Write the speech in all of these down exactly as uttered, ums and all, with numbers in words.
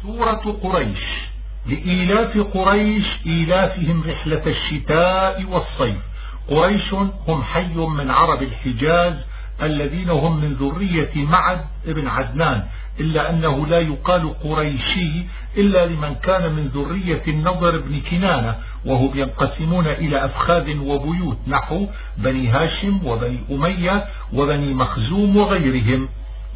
سورة قريش. لإيلاف قريش إيلافهم رحلة الشتاء والصيف. قريش هم حي من عرب الحجاز الذين هم من ذرية معد ابن عدنان، إلا أنه لا يقال قريشي إلا لمن كان من ذرية النضر بن كنانة، وهم ينقسمون إلى أفخاذ وبيوت نحو بني هاشم وبني أمية وبني مخزوم وغيرهم.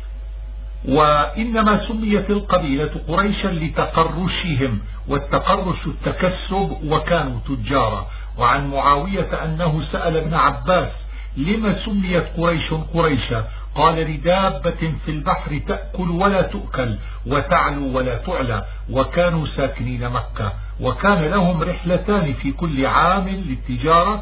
وإنما سميت القبيلة قريشا لتقرشهم، والتقرش التكسب، وكانوا تجارا. وعن معاوية أنه سأل ابن عباس: لما سميت قريش قريشا؟ قال: لدابة في البحر تأكل ولا تؤكل وتعلو ولا تعلى. وكانوا ساكنين مكة، وكان لهم رحلتان في كل عام للتجارة،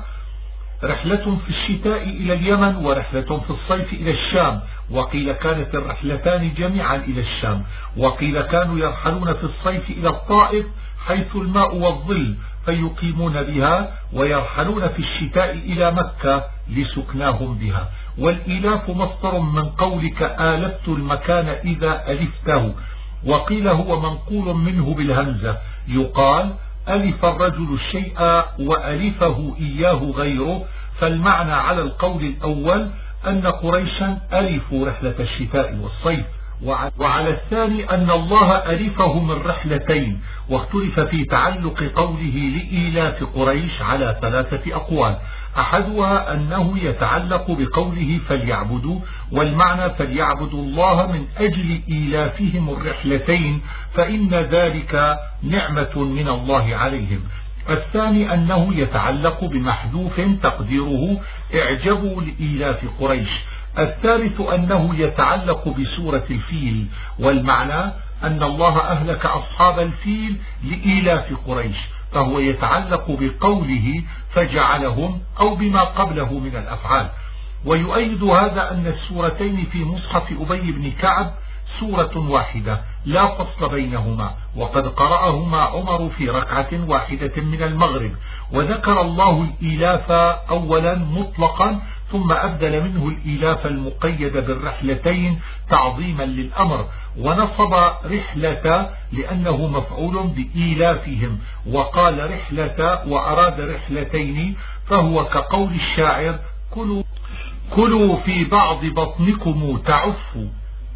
رحلة في الشتاء إلى اليمن ورحلة في الصيف إلى الشام. وقيل كانت الرحلتان جميعا إلى الشام، وقيل كانوا يرحلون في الصيف إلى الطائف حيث الماء والظل فيقيمون بها، ويرحلون في الشتاء إلى مكة لسكناهم بها. والإيلاف مصدر من قولك آلفت المكان إذا ألفته، وقيل هو منقول منه بالهمزة، يقال ألف الرجل الشيء وألفه إياه غيره. فالمعنى على القول الأول أن قريشا ألفوا رحلة الشتاء والصيف، وعلى الثاني أن الله ألفه من رحلتين. واختلف في تعلق قوله لإيلاف قريش على ثلاثة أقوال. أحدها أنه يتعلق بقوله فليعبدوا، والمعنى فليعبدوا الله من أجل إيلافهم الرحلتين، فإن ذلك نعمة من الله عليهم. الثاني أنه يتعلق بمحذوف تقديره اعجبوا لإيلاف قريش. الثالث أنه يتعلق بسورة الفيل، والمعنى أن الله أهلك أصحاب الفيل لإيلاف قريش، فهو يتعلق بقوله فجعلهم أو بما قبله من الأفعال. ويؤيد هذا أن السورتين في مصحف أبي بن كعب سورة واحدة لا فصل بينهما، وقد قرأهما عمر في ركعة واحدة من المغرب. وذكر الله الإيلاف أولا مطلقا، ثم أبدل منه الإيلاف المقيد بالرحلتين تعظيما للأمر، ونصب رحلة لأنه مفعول بإيلافهم، وقال رحلة وأراد رحلتين، فهو كقول الشاعر كلوا, كلوا في بعض بطنكم تعفوا.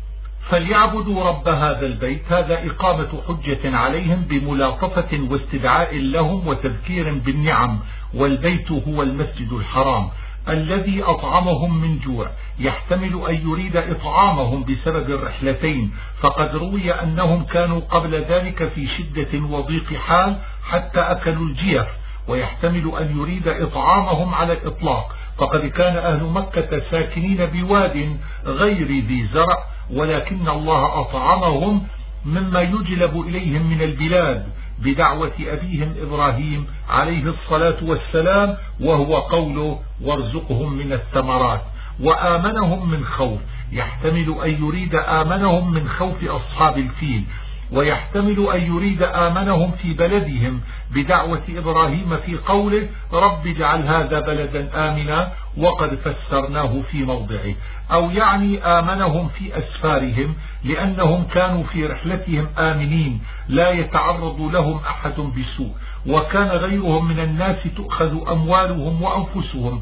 فليعبدوا رب هذا البيت، هذا إقامة حجة عليهم بملاطفة واستدعاء لهم وتذكير بالنعم. والبيت هو المسجد الحرام الذي أطعمهم من جوع، يحتمل أن يريد إطعامهم بسبب الرحلتين، فقد روي أنهم كانوا قبل ذلك في شدة وضيق حال حتى أكلوا الجيف، ويحتمل أن يريد إطعامهم على الإطلاق، فقد كان أهل مكة ساكنين بواد غير ذي زرع، ولكن الله أطعمهم مما يجلب إليهم من البلاد بدعوة أبيهم إبراهيم عليه الصلاة والسلام، وهو قوله وارزقهم من الثمرات. وآمنهم من خوف، يحتمل أن يريد آمنهم من خوف أصحاب الفيل، ويحتمل أن يريد آمنهم في بلدهم بدعوة إبراهيم في قوله رب اجعل هذا بلدا آمنا، وقد فسرناه في موضعه. أو يعني آمنهم في أسفارهم، لأنهم كانوا في رحلتهم آمنين لا يتعرض لهم أحد بسوء، وكان غيرهم من الناس تؤخذ أموالهم وأنفسهم.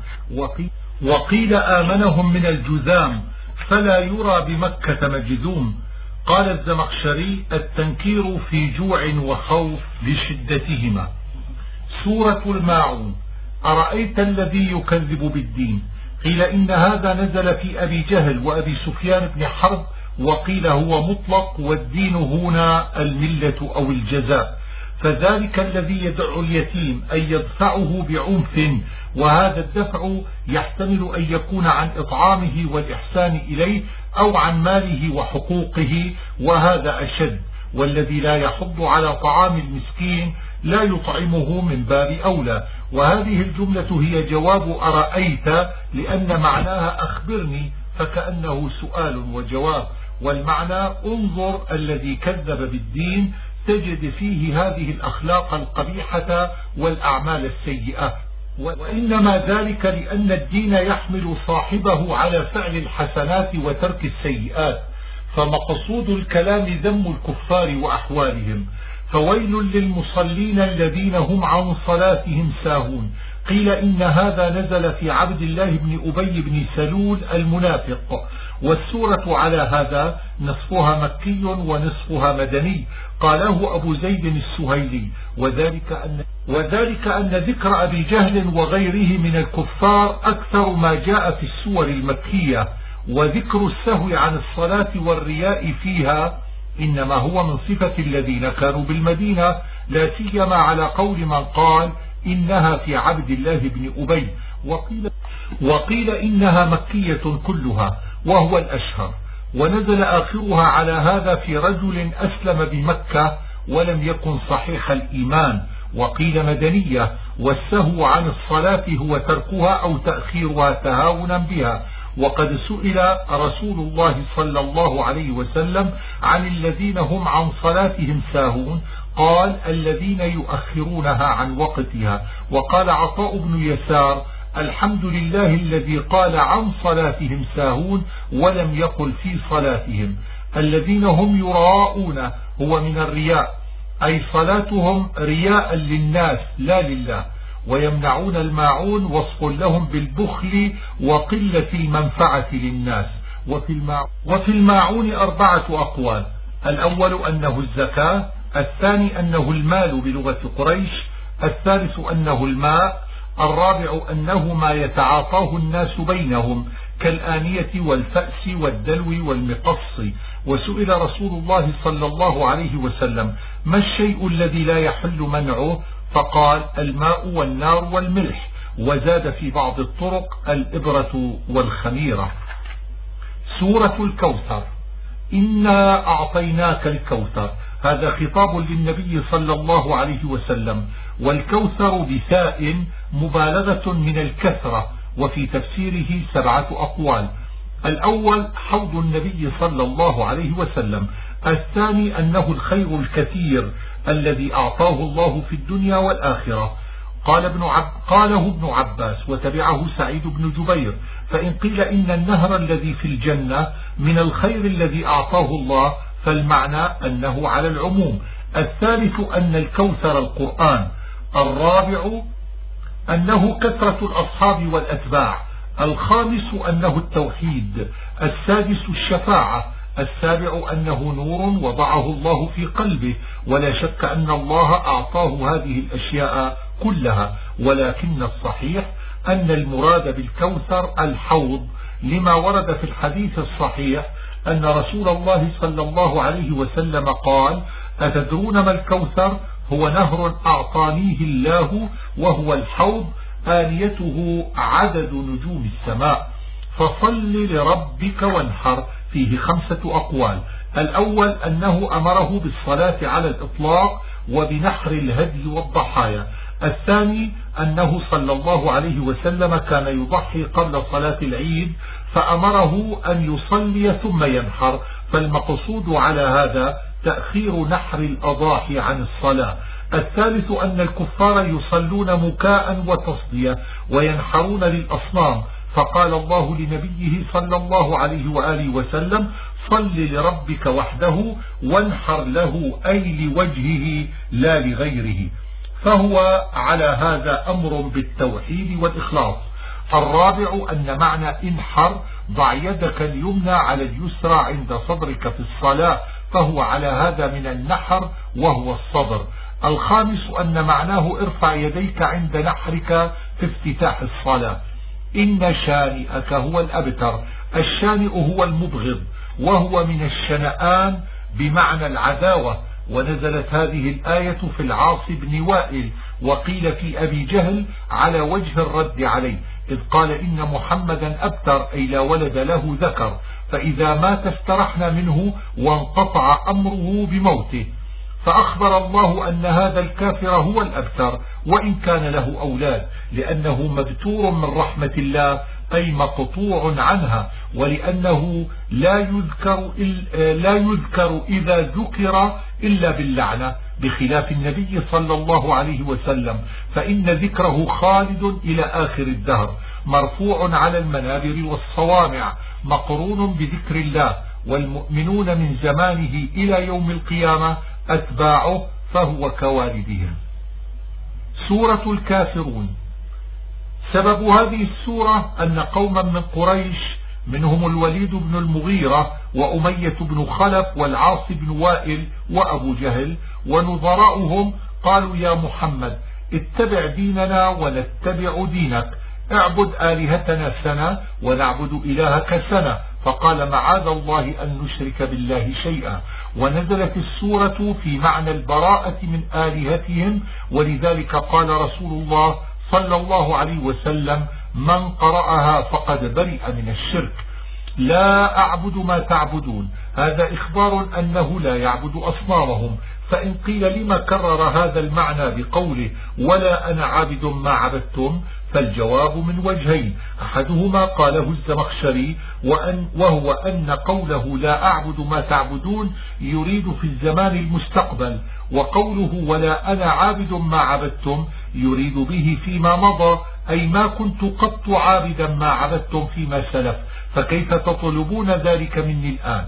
وقيل آمنهم من الجذام، فلا يرى بمكة مجذوم. قال الزمخشري التنكير في جوع وخوف لشدتهما. سورة الماعون. أرأيت الذي يكذب بالدين؟ قيل إن هذا نزل في أبي جهل وأبي سفيان بن حرب، وقيل هو مطلق، والدين هنا الملة أو الجزاء. فذلك الذي يدع اليتيم أن يدفعه بعنف، وهذا الدفع يحتمل أن يكون عن إطعامه والإحسان إليه، أو عن ماله وحقوقه، وهذا أشد. والذي لا يحض على طعام المسكين لا يطعمه من باب أولى. وهذه الجملة هي جواب أرأيت، لأن معناها أخبرني، فكأنه سؤال وجواب. والمعنى انظر الذي كذب بالدين، تجد فيه هذه الأخلاق القبيحة والأعمال السيئة. وإنما ذلك لأن الدين يحمل صاحبه على فعل الحسنات وترك السيئات، فمقصود الكلام ذم الكفار وأحوالهم. فويل للمصلين الذين هم عن صلاتهم ساهون. قيل إن هذا نزل في عبد الله بن أبي بن سلول المنافق، والسورة على هذا نصفها مكي ونصفها مدني. قاله أبو زيد السهيلي، وذلك أن, وذلك أن ذكر أبي جهل وغيره من الكفار أكثر ما جاء في السور المكية، وذكر السهو عن الصلاة والرياء فيها إنما هو من صفة الذين كانوا بالمدينة، لا سيما على قول من قال إنها في عبد الله بن أبي، وقيل, وقيل إنها مكية كلها وهو الأشهر، ونزل آخرها على هذا في رجل أسلم بمكة ولم يكن صحيح الإيمان. وقيل مدنية، والسهو عن الصلاة هو تركها أو تأخيرها تهاونا بها. وقد سئل رسول الله صلى الله عليه وسلم عن الذين هم عن صلاتهم ساهون، قال الذين يؤخرونها عن وقتها. وقال عطاء بن يسار الحمد لله الذي قال عن صلاتهم ساهون ولم يقل في صلاتهم. الذين هم يراءون هو من الرياء، أي صلاتهم رياء للناس لا لله. ويمنعون الماعون وصف لهم بالبخل وقلة المنفعة للناس. وفي الماعون أربعة أقوال: الأول أنه الزكاة، الثاني أنه المال بلغة قريش، الثالث أنه الماء، الرابع أنه ما يتعاطاه الناس بينهم كالآنية والفأس والدلو والمقص. وسئل رسول الله صلى الله عليه وسلم ما الشيء الذي لا يحل منعه؟ فقال الماء والنار والملح، وزاد في بعض الطرق الإبرة والخميرة. سورة الكوثر. إنا أعطيناك الكوثر، هذا خطاب للنبي صلى الله عليه وسلم، والكوثر بثاء مبالغة من الكثرة، وفي تفسيره سبعة أقوال. الأول حوض النبي صلى الله عليه وسلم، الثاني أنه الخير الكثير الذي أعطاه الله في الدنيا والآخرة. قال ابن عب... قاله ابن عباس وتبعه سعيد بن جبير. فإن قيل إن النهر الذي في الجنة من الخير الذي أعطاه الله فالمعنى أنه على العموم. الثالث أن الكوثر القرآن. الرابع أنه كثرة الأصحاب والأتباع. الخامس أنه التوحيد. السادس الشفاعة. السابع أنه نور وضعه الله في قلبه، ولا شك أن الله أعطاه هذه الأشياء كلها، ولكن الصحيح أن المراد بالكوثر الحوض، لما ورد في الحديث الصحيح أن رسول الله صلى الله عليه وسلم قال: أتدرون ما الكوثر؟ هو نهر أعطانيه الله، وهو الحوض آنيته عدد نجوم السماء، فصل لربك وانحر. فيه خمسة أقوال: الأول أنه أمره بالصلاة على الإطلاق وبنحر الهدي والضحايا. الثاني أنه صلى الله عليه وسلم كان يضحي قبل صلاة العيد، فأمره أن يصلي ثم ينحر، فالمقصود على هذا تأخير نحر الأضاحي عن الصلاة. الثالث أن الكفار يصلون مكاء وتصدية وينحرون للأصنام، فقال الله لنبيه صلى الله عليه وآله وسلم: صل لربك وحده وانحر له، أي لوجهه لا لغيره. فهو على هذا أمر بالتوحيد والإخلاص. الرابع أن معنى انحر ضع يدك اليمنى على اليسرى عند صدرك في الصلاة، فهو على هذا من النحر وهو الصدر. الخامس أن معناه ارفع يديك عند نحرك في افتتاح الصلاة. إن شانئك هو الأبتر. الشانئ هو المبغض، وهو من الشنآن بمعنى العداوة. ونزلت هذه الآية في العاص بن وائل، وقيل في أبي جهل على وجه الرد عليه، إذ قال إن محمدا أبتر، أي لا ولد له ذكر، فإذا مات استرحنا منه وانقطع أمره بموته. فأخبر الله أن هذا الكافر هو الأبتر وإن كان له أولاد، لأنه مبتور من رحمة الله، أي مقطوع عنها، ولأنه لا يذكر, لا يذكر إذا ذكر إلا باللعنة، بخلاف النبي صلى الله عليه وسلم، فإن ذكره خالد إلى آخر الدهر، مرفوع على المنابر والصوامع، مقرون بذكر الله، والمؤمنون من زمانه إلى يوم القيامة أتباعه فهو كوالدهم. سورة الكافرون. سبب هذه السورة أن قوما من قريش منهم الوليد بن المغيرة وأمية بن خلف والعاص بن وائل وأبو جهل ونظراؤهم قالوا يا محمد اتبع ديننا ونتبع دينك، اعبد آلهتنا سنة ونعبد إلهك سنة. فقال معاذ الله أن نشرك بالله شيئا. ونزلت السورة في معنى البراءة من آلهتهم، ولذلك قال رسول الله صلى الله عليه وسلم من قرأها فقد برئ من الشرك. لا أعبد ما تعبدون، هذا إخبار أنه لا يعبد أصنامهم. فإن قيل لما كرر هذا المعنى بقوله ولا أنا عابد ما عبدتم، فالجواب من وجهين، أحدهما قاله الزمخشري وأن وهو أن قوله لا أعبد ما تعبدون يريد في الزمان المستقبل، وقوله ولا أنا عابد ما عبدتم يريد به فيما مضى، أي ما كنت قط عابدا ما عبدتم فيما سلف، فكيف تطلبون ذلك مني الآن؟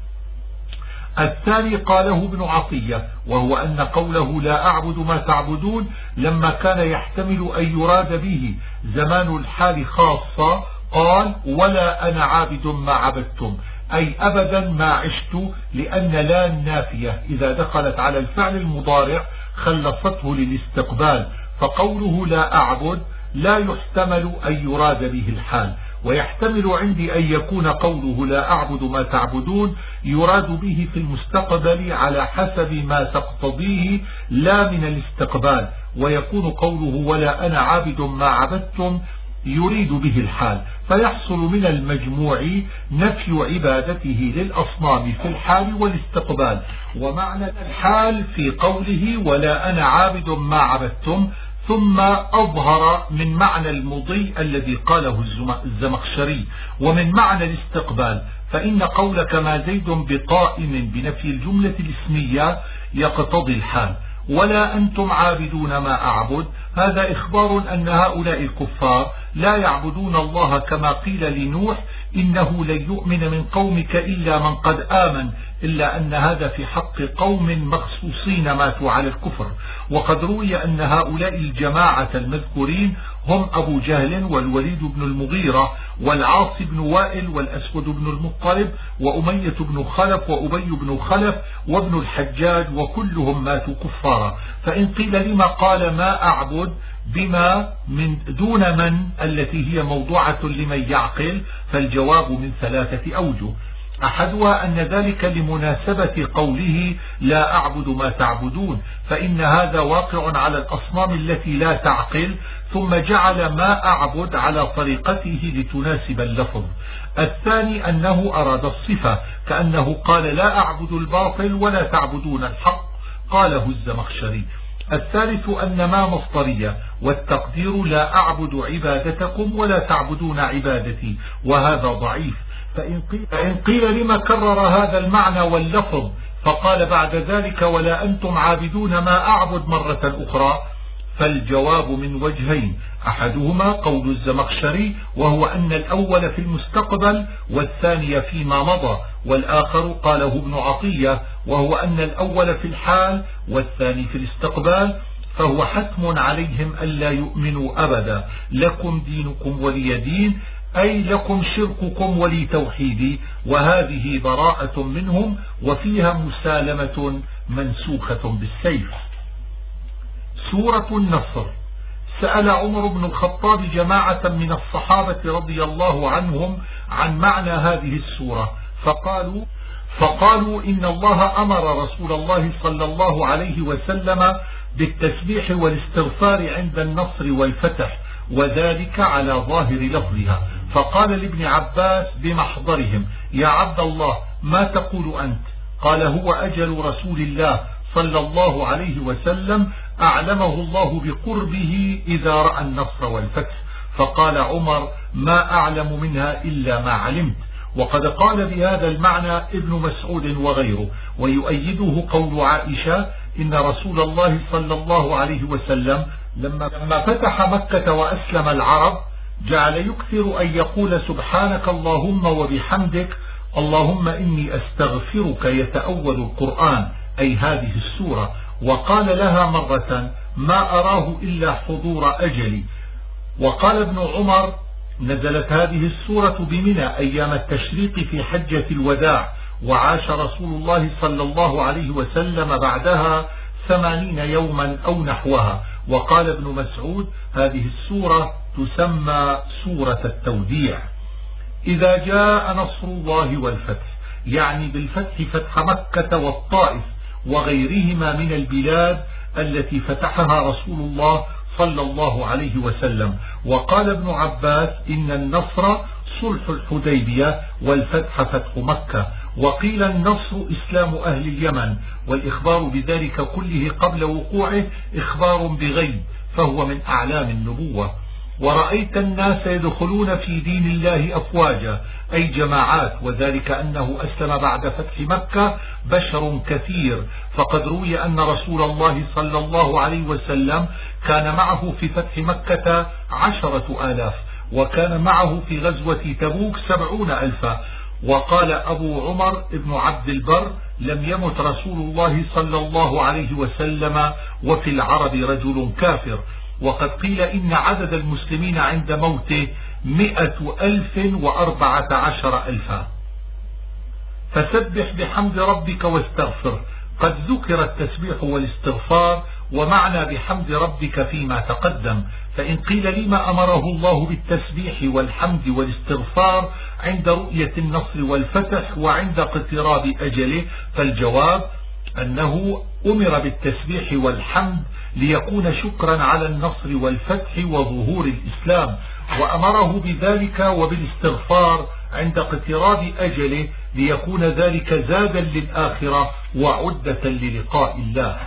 الثاني قاله ابن عطية وهو أن قوله لا أعبد ما تعبدون لما كان يحتمل أن يراد به زمان الحال خاصة قال ولا أنا عابد ما عبدتم، أي أبدا ما عشت، لأن لا النافية إذا دخلت على الفعل المضارع خلصته للاستقبال، فقوله لا أعبد لا يحتمل أن يراد به الحال، ويحتمل عندي أن يكون قوله لا أعبد ما تعبدون يراد به في المستقبل على حسب ما تقتضيه لا من الاستقبال، ويكون قوله ولا أنا عابد ما عبدتم يريد به الحال، فيحصل من المجموع نفي عبادته للأصنام في الحال والاستقبال. ومعنى الحال في قوله ولا أنا عابد ما عبدتم ثم أظهر من معنى المضي الذي قاله الزمخشري ومن معنى الاستقبال، فإن قولك ما زيد بقائم بنفي الجملة الاسمية يقتضي الحال. ولا أنتم عابدون ما أعبد، هذا إخبار أن هؤلاء الكفار لا يعبدون الله كما قيل لنوح إنه لن يؤمن من قومك إلا من قد آمن، إلا أن هذا في حق قوم مخصوصين ماتوا على الكفر. وقد روي أن هؤلاء الجماعة المذكورين هم أبو جهل والوليد بن المغيرة والعاص بن وائل والأسود بن المطلب وأمية بن خلف وأبي بن خلف وابن الحجاج، وكلهم ماتوا كفارا. فإن قيل لما قال ما أعبد بما من دون من التي هي موضوعة لمن يعقل، فالجواب من ثلاثة أوجه. أحدها أن ذلك لمناسبة قوله لا أعبد ما تعبدون، فإن هذا واقع على الأصنام التي لا تعقل، ثم جعل ما أعبد على طريقته لتناسب اللفظ. الثاني أنه أراد الصفة، كأنه قال لا أعبد الباطل ولا تعبدون الحق، قاله الزمخشري. الثالث أن ما مصدرية، والتقدير لا أعبد عبادتكم ولا تعبدون عبادتي، وهذا ضعيف. فإن قيل, فإن قيل لما كرر هذا المعنى واللفظ فقال بعد ذلك ولا أنتم عابدون ما أعبد مرة أخرى، فالجواب من وجهين، أحدهما قول الزمخشري وهو أن الأول في المستقبل والثاني فيما مضى، والآخر قاله ابن عطية وهو أن الأول في الحال والثاني في الاستقبال، فهو حتم عليهم ألا يؤمنوا أبدا، لكم دينكم ولي دين، أي لكم شرككم ولي توحيدي، وهذه براءة منهم وفيها مسالمة منسوخة بالسيف. سورة النصر. سأل عمر بن الخطاب جماعة من الصحابة رضي الله عنهم عن معنى هذه السورة، فقالوا فقالوا إن الله أمر رسول الله صلى الله عليه وسلم بالتسبيح والاستغفار عند النصر والفتح، وذلك على ظاهر لفظها. فقال لابن عباس بمحضرهم يا عبد الله ما تقول أنت؟ قال هو أجل رسول الله صلى الله عليه وسلم أعلمه الله بقربه إذا رأى النصر والفتح. فقال عمر ما أعلم منها إلا ما علمت. وقد قال بهذا المعنى ابن مسعود وغيره، ويؤيده قول عائشة إن رسول الله صلى الله عليه وسلم لما فتح مكة وأسلم العرب جعل يكثر أن يقول سبحانك اللهم وبحمدك، اللهم إني أستغفرك يتأول القرآن أي هذه السورة. وقال لها مرة ما أراه إلا حضور أجلي. وقال ابن عمر نزلت هذه السورة بمنى أيام التشريق في حجة الوداع، وعاش رسول الله صلى الله عليه وسلم بعدها ثمانين يوما أو نحوها. وقال ابن مسعود هذه السورة تسمى سورة التوديع. إذا جاء نصر الله والفتح، يعني بالفتح فتح مكة والطائف وغيرهما من البلاد التي فتحها رسول الله صلى الله عليه وسلم. وقال ابن عباس إن النصر صلح الحديبية والفتح فتح مكة. وقيل النصر إسلام أهل اليمن، والإخبار بذلك كله قبل وقوعه إخبار بغيب، فهو من أعلام النبوة. ورأيت الناس يدخلون في دين الله أفواجا أي جماعات، وذلك أنه أسلم بعد فتح مكة بشر كثير. فقد روي أن رسول الله صلى الله عليه وسلم كان معه في فتح مكة عشرة آلاف، وكان معه في غزوة تبوك سبعون ألفا. وقال أبو عمر ابن عبد البر لم يمت رسول الله صلى الله عليه وسلم وفي العرب رجل كافر. وقد قيل إن عدد المسلمين عند موته مئة ألف وأربعة عشر ألفا. فسبح بحمد ربك واستغفر. قد ذكر التسبيح والاستغفار ومعنى بحمد ربك فيما تقدم، فإن قيل لما أمره الله بالتسبيح والحمد والاستغفار عند رؤية النصر والفتح وعند اقتراب أجله، فالجواب أنه أمر بالتسبيح والحمد ليكون شكرا على النصر والفتح وظهور الإسلام، وأمره بذلك وبالاستغفار عند اقتراب أجله ليكون ذلك زادا للآخرة وعدة للقاء الله.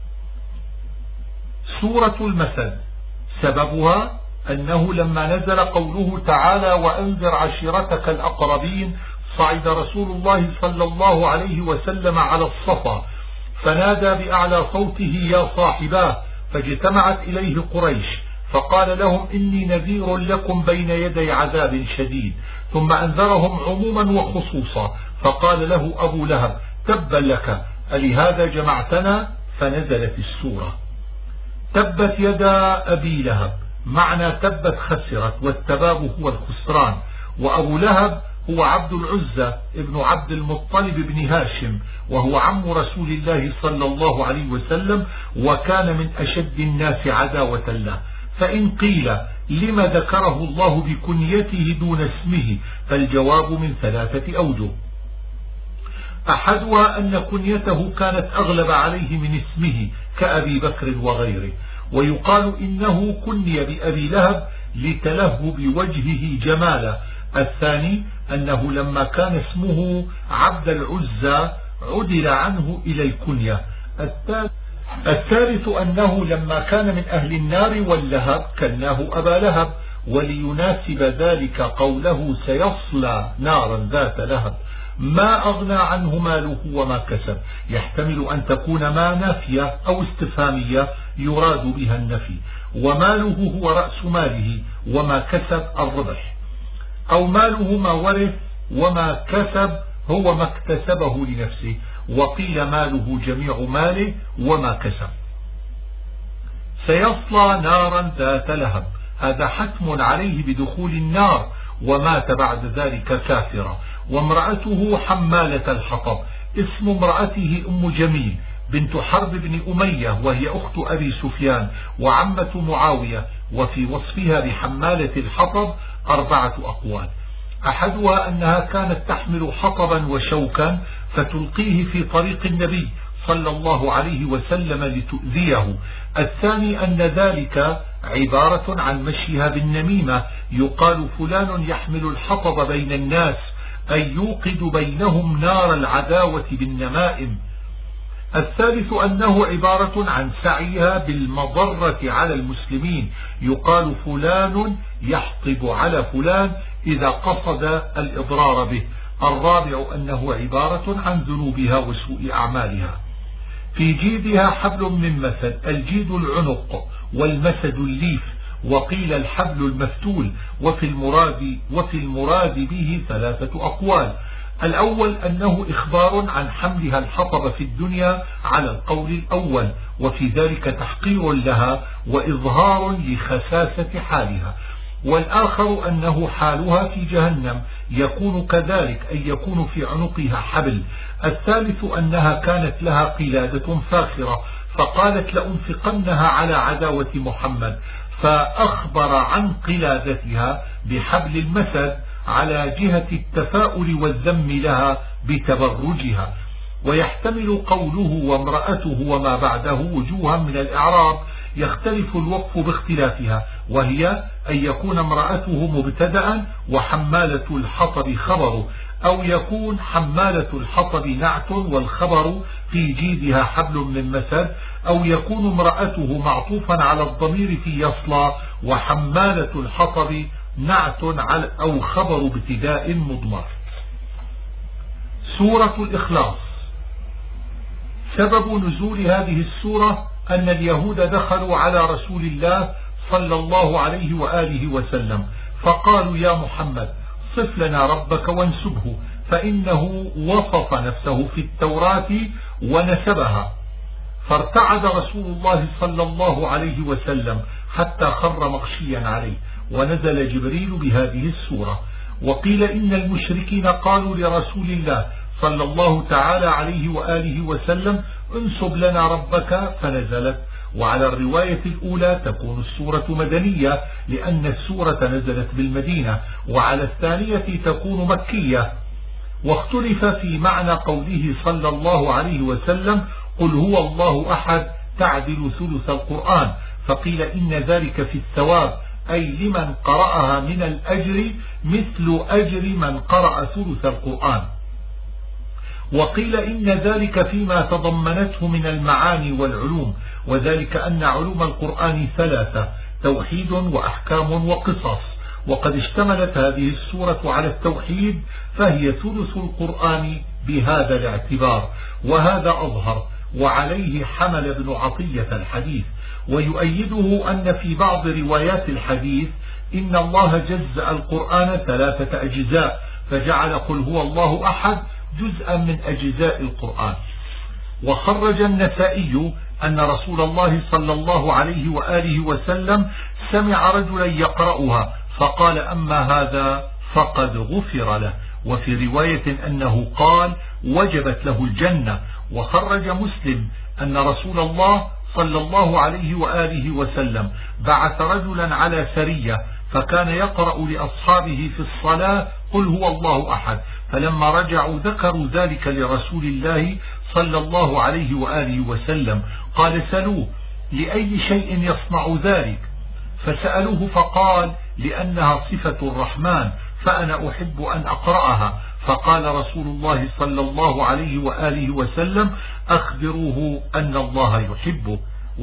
سورة المسد سببها أنه لما نزل قوله تعالى وأنذر عشيرتك الأقربين صعد رسول الله صلى الله عليه وسلم على الصفا فنادى بأعلى صوته يا صاحباه، فاجتمعت إليه قريش فقال لهم إني نذير لكم بين يدي عذاب شديد، ثم أنذرهم عموما وخصوصا. فقال له أبو لهب تبا لك ألهذا جمعتنا؟ فنزلت السورة. تبت يدا أبي لهب معنى تبت خسرت، والتباب هو الخسران. وأبو لهب هو عبد العزة ابن عبد المطلب بن هاشم، وهو عم رسول الله صلى الله عليه وسلم، وكان من أشد الناس عداوة له. فإن قيل لما ذكره الله بكنيته دون اسمه، فالجواب من ثلاثة أوجه. أحدها أن كنيته كانت أغلب عليه من اسمه كأبي بكر وغيره، ويقال إنه كني بأبي لهب لتلهب وجهه جمالا. الثاني أنه لما كان اسمه عبد العزى عدل عنه إلى الكنية. الثالث أنه لما كان من أهل النار واللهب كناه أبا لهب، وليناسب ذلك قوله سيصلى نارا ذات لهب ما أغنى عنه ماله وما كسب. يحتمل أن تكون ما نافية أو استفهامية يراد بها النفي، وماله هو رأس ماله وما كسب الربح، أو ماله ما ورث وما كسب هو ما اكتسبه لنفسه، وقيل ماله جميع ماله وما كسب. سيصلى نارا ذات لهب هذا حتم عليه بدخول النار، ومات بعد ذلك كافرا. وامرأته حمالة الحطب، اسم امرأته أم جميل بنت حرب بن أمية، وهي أخت أبي سفيان وعمة معاوية. وفي وصفها بحمالة الحطب أربعة أقوال. أحدها أنها كانت تحمل حطبا وشوكا فتلقيه في طريق النبي صلى الله عليه وسلم لتؤذيه. الثاني أن ذلك عبارة عن مشيها بالنميمة، يقال فلان يحمل الحطب بين الناس، أي يوقد بينهم نار العداوة بالنمائم. الثالث أنه عبارة عن سعيها بالمضرة على المسلمين، يقال فلان يحطب على فلان إذا قصد الإضرار به. الرابع أنه عبارة عن ذنوبها وسوء أعمالها. في جيدها حبل من مسد، الجيد العنق والمسد الليف، وقيل الحبل المفتول. وفي المراد, وفي المراد به ثلاثة أقوال. الأول أنه إخبار عن حملها الحطب في الدنيا على القول الأول، وفي ذلك تحقير لها وإظهار لخساسة حالها. والآخر أنه حالها في جهنم يكون كذلك، أي يكون في عنقها حبل. الثالث أنها كانت لها قلادة فاخرة فقالت لأنفقنها على عداوة محمد، فأخبر عن قلادتها بحبل المسد على جهة التفاؤل والذم لها بتبرجها. ويحتمل قوله وامرأته وما بعده وجوها من الإعراب يختلف الوقف باختلافها، وهي أن يكون امرأته مبتدأ وحمالة الحطب خبره، أو يكون حمالة الحطب نعت والخبر في جيدها حبل من مسد، أو يكون امرأته معطوفا على الضمير في يصلى وحمالة الحطب نعت أو خبر ابتداء مضمر. سورة الإخلاص. سبب نزول هذه السورة أن اليهود دخلوا على رسول الله صلى الله عليه وآله وسلم فقالوا يا محمد صف لنا ربك وانسبه، فإنه وصف نفسه في التوراة ونسبها. فارتعد رسول الله صلى الله عليه وسلم حتى خر مغشيا عليه، ونزل جبريل بهذه السورة. وقيل إن المشركين قالوا لرسول الله صلى الله تعالى عليه وآله وسلم انسب لنا ربك، فنزلت. وعلى الرواية الأولى تكون السورة مدنية لأن السورة نزلت بالمدينة، وعلى الثانية تكون مكية. واختلف في معنى قوله صلى الله عليه وسلم قل هو الله أحد تعدل ثلث القرآن، فقيل إن ذلك في الثواب، أي لمن قرأها من الأجر مثل أجر من قرأ ثلث القرآن. وقيل إن ذلك فيما تضمنته من المعاني والعلوم، وذلك أن علوم القرآن ثلاثة: توحيد وأحكام وقصص، وقد اشتملت هذه السورة على التوحيد فهي ثلث القرآن بهذا الاعتبار، وهذا أظهر، وعليه حمل ابن عطية الحديث. ويؤيده أن في بعض روايات الحديث إن الله جزأ القرآن ثلاثة أجزاء، فجعل قل هو الله أحد جزءا من أجزاء القرآن. وخرج النسائي أن رسول الله صلى الله عليه وآله وسلم سمع رجلا يقرأها فقال أما هذا فقد غفر له، وفي رواية أنه قال وجبت له الجنة. وخرج مسلم أن رسول الله صلى الله عليه وآله وسلم بعث رجلا على سرية فكان يقرأ لأصحابه في الصلاة قل هو الله أحد، فلما رجعوا ذكروا ذلك لرسول الله صلى الله عليه وآله وسلم قال سلوه لأي شيء يصنع ذلك، فسألوه فقال لأنها صفة الرحمن فأنا أحب أن أقرأها، فقال رسول الله صلى الله عليه وآله وسلم أخبروه أن الله يحبه.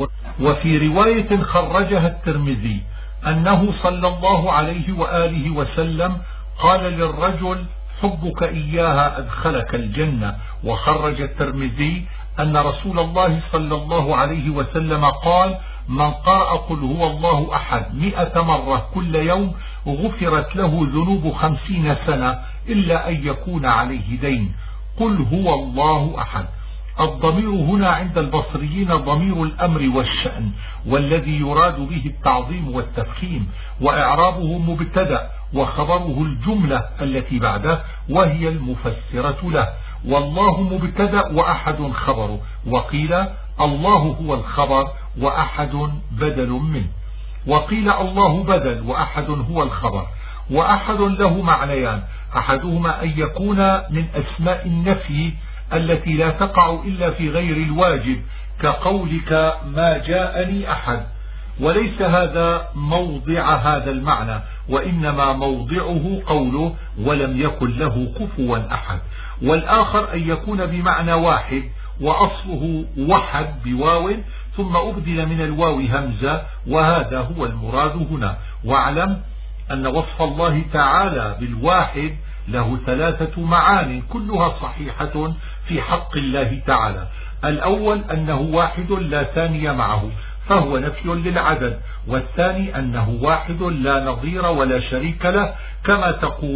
وفي رواية خرجها الترمذي أنه صلى الله عليه وآله وسلم قال للرجل حبك إياها أدخلك الجنة. وخرج الترمذي أن رسول الله صلى الله عليه وسلم قال من قرأ قل هو الله أحد مئة مرة كل يوم غفرت له ذنوب خمسين سنة إلا أن يكون عليه دين. قل هو الله أحد. الضمير هنا عند البصريين ضمير الأمر والشأن، والذي يراد به التعظيم والتفخيم، وإعرابه مبتدأ وخبره الجملة التي بعده وهي المفسرة له، والله مبتدأ وأحد خبره. وقيل الله هو الخبر وأحد بدل منه، وقيل الله بدل وأحد هو الخبر. وأحد له معنيان: أحدهما أن يكون من أسماء النفي التي لا تقع إلا في غير الواجب كقولك ما جاءني أحد، وليس هذا موضع هذا المعنى، وإنما موضعه قوله ولم يكن له كفوا أحد. والآخر أن يكون بمعنى واحد وأصله وحد بواو ثم أبدل من الواو همزة، وهذا هو المراد هنا. واعلم أن وصف الله تعالى بالواحد له ثلاثة معان كلها صحيحة في حق الله تعالى. الأول أنه واحد لا ثاني معه فهو نفي للعدد، والثاني أنه واحد لا نظير ولا شريك له كما تقول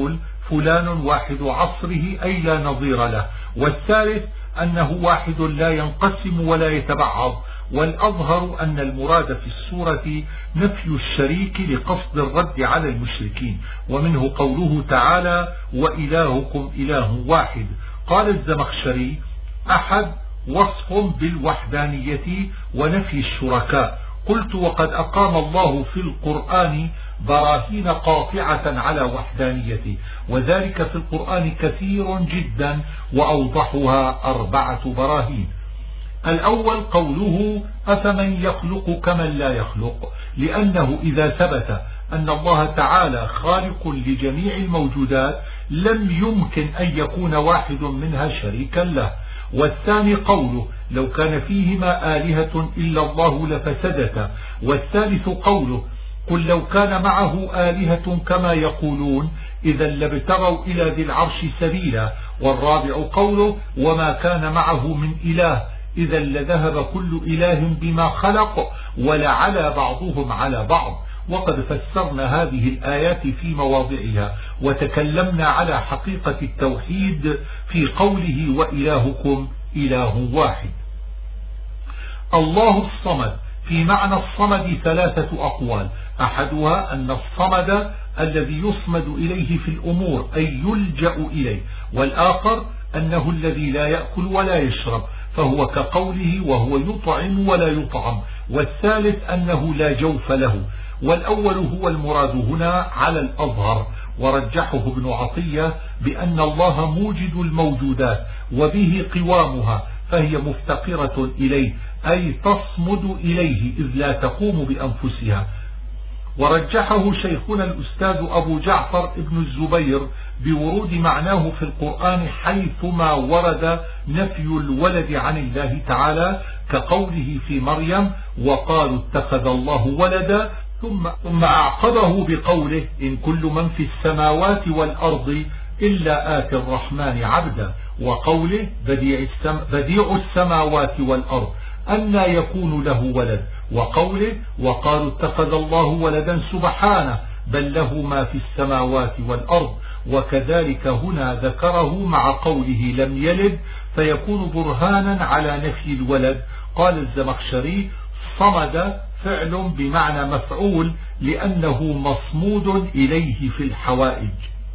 فلان واحد عصره أي لا نظير له. والثالث أنه واحد لا ينقسم ولا يتبعض. والأظهر أن المراد في السورة نفي الشريك لقصد الرد على المشركين، ومنه قوله تعالى وإلهكم إله واحد. قال الزمخشري أحد وصف بالوحدانية ونفي الشركاء. قلت وقد أقام الله في القرآن براهين قاطعة على وحدانيته، وذلك في القرآن كثير جدا، وأوضحها أربعة براهين. الأول قوله أفمن يخلق كمن لا يخلق، لأنه إذا ثبت أن الله تعالى خالق لجميع الموجودات لم يمكن أن يكون واحد منها شريكا له. والثاني قوله لو كان فيهما آلهة إلا الله لفسدتا. والثالث قوله قل لو كان معه آلهة كما يقولون إذا لابتغوا إلى ذي العرش سبيلا. والرابع قوله وما كان معه من إله إذا لذهب كل إله بما خلق ولعلى بعضهم على بعض. وقد فسرنا هذه الآيات في مواضعها، وتكلمنا على حقيقة التوحيد في قوله وإلهكم إله واحد. الله الصمد. في معنى الصمد ثلاثة أقوال، أحدها أن الصمد الذي يصمد إليه في الأمور أي يلجأ إليه، والآخر أنه الذي لا يأكل ولا يشرب فهو كقوله وهو يطعم ولا يطعم. والثالث أنه لا جوف له. والأول هو المراد هنا على الأظهر، ورجحه ابن عطية بأن الله موجد الموجودات وبه قوامها، فهي مفتقرة إليه أي تصمد إليه إذ لا تقوم بأنفسها. ورجحه شيخنا الأستاذ أبو جعفر ابن الزبير بورود معناه في القرآن حيثما ورد نفي الولد عن الله تعالى، كقوله في مريم وقالوا اتخذ الله ولدا، ثم, ثم أعقبه بقوله إن كل من في السماوات والأرض إلا آتي الرحمن عبدا، وقوله بديع, السم بديع السماوات والأرض أن يكون له ولد، وقوله وقالوا اتخذ الله ولدا سبحانه بل له ما في السماوات والأرض. وكذلك هنا ذكره مع قوله لم يلد فيكون برهانا على نفي الولد. قال الزمخشري صمد فعل بمعنى مفعول لأنه مصمود إليه في الحوائج.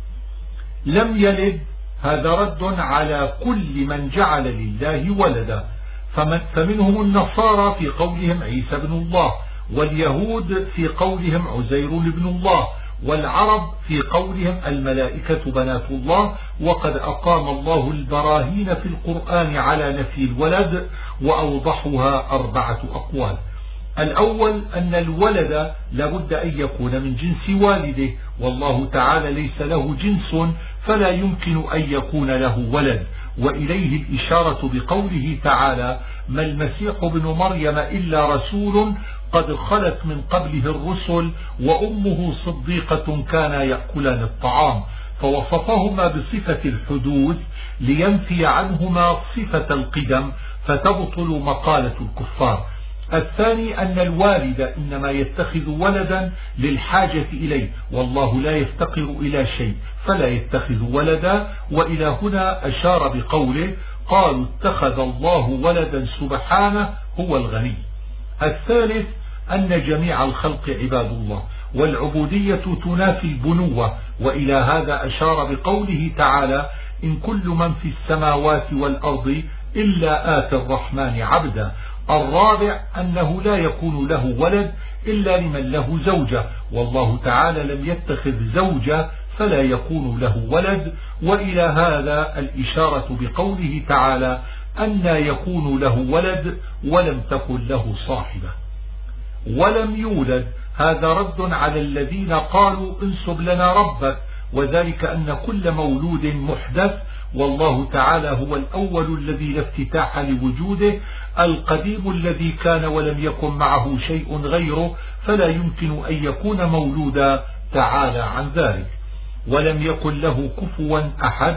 لم يلد هذا رد على كل من جعل لله ولدا، فمن فمنهم النصارى في قولهم عيسى ابن الله، واليهود في قولهم عزير ابن الله، والعرب في قولهم الملائكة بنات الله. وقد أقام الله البراهين في القرآن على نفي الولد، وأوضحها أربعة أقوال. الأول أن الولد لابد أن يكون من جنس والده، والله تعالى ليس له جنس فلا يمكن أن يكون له ولد. وإليه الإشارة بقوله تعالى ما المسيح ابن مريم إلا رسول قد خلت من قبله الرسل وأمه صديقة كانا يأكلان الطعام، فوصفهما بصفة الحدوث لينفي عنهما صفة القدم فتبطل مقالة الكفار. الثاني أن الوالد إنما يتخذ ولدا للحاجة إليه، والله لا يفتقر إلى شيء فلا يتخذ ولدا. وإلى هنا أشار بقوله قالوا اتخذ الله ولدا سبحانه هو الغني. الثالث أن جميع الخلق عباد الله، والعبودية تنافي البنوة، وإلى هذا أشار بقوله تعالى إن كل من في السماوات والأرض إلا آتي الرحمن عبدا. الرابع أنه لا يكون له ولد إلا لمن له زوجة، والله تعالى لم يتخذ زوجة فلا يكون له ولد. وإلى هذا الإشارة بقوله تعالى أن يكون له ولد ولم تكن له صاحبة. ولم يولد هذا رد على الذين قالوا انسب لنا ربك، وذلك أن كل مولود محدث، والله تعالى هو الأول الذي لا افتتاح لوجوده، القديم الذي كان ولم يكن معه شيء غيره، فلا يمكن أن يكون مولودا تعالى عن ذلك. ولم يكن له كفوا أحد.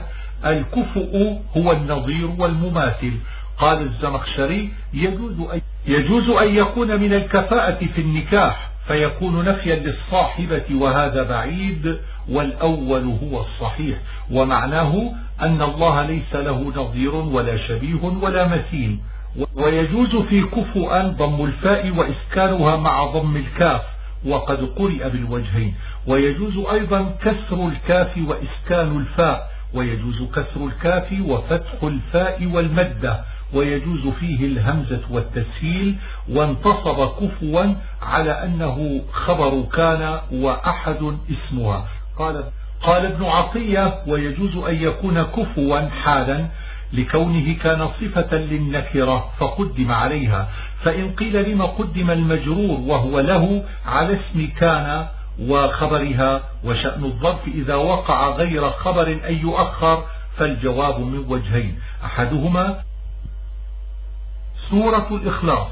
الكفؤ هو النظير والمماثل. قال الزمخشري يجوز أن, يجوز أن يكون من الكفاءة في النكاح، فيكون نفيا للصاحبة وهذا بعيد، والأول هو الصحيح، ومعناه أن الله ليس له نظير ولا شبيه ولا مثيل. ويجوز في كفؤا ضم الفاء وإسكانها مع ضم الكاف وقد قرئ بالوجهين، ويجوز أيضا كسر الكاف وإسكان الفاء، ويجوز كسر الكاف وفتح الفاء والمدة، ويجوز فيه الهمزة والتسهيل. وانتصب كفوا على أنه خبر كان وأحد اسمها. قال قال ابن عطية: ويجوز أن يكون كفوا حالا لكونه كان صفة للنكرة فقدم عليها، فإن قيل لما قدم المجرور وهو له على اسم كان وخبرها، وشأن الظرف إذا وقع غير خبر أن يؤخر، فالجواب من وجهين: أحدهما سورة الإخلاص.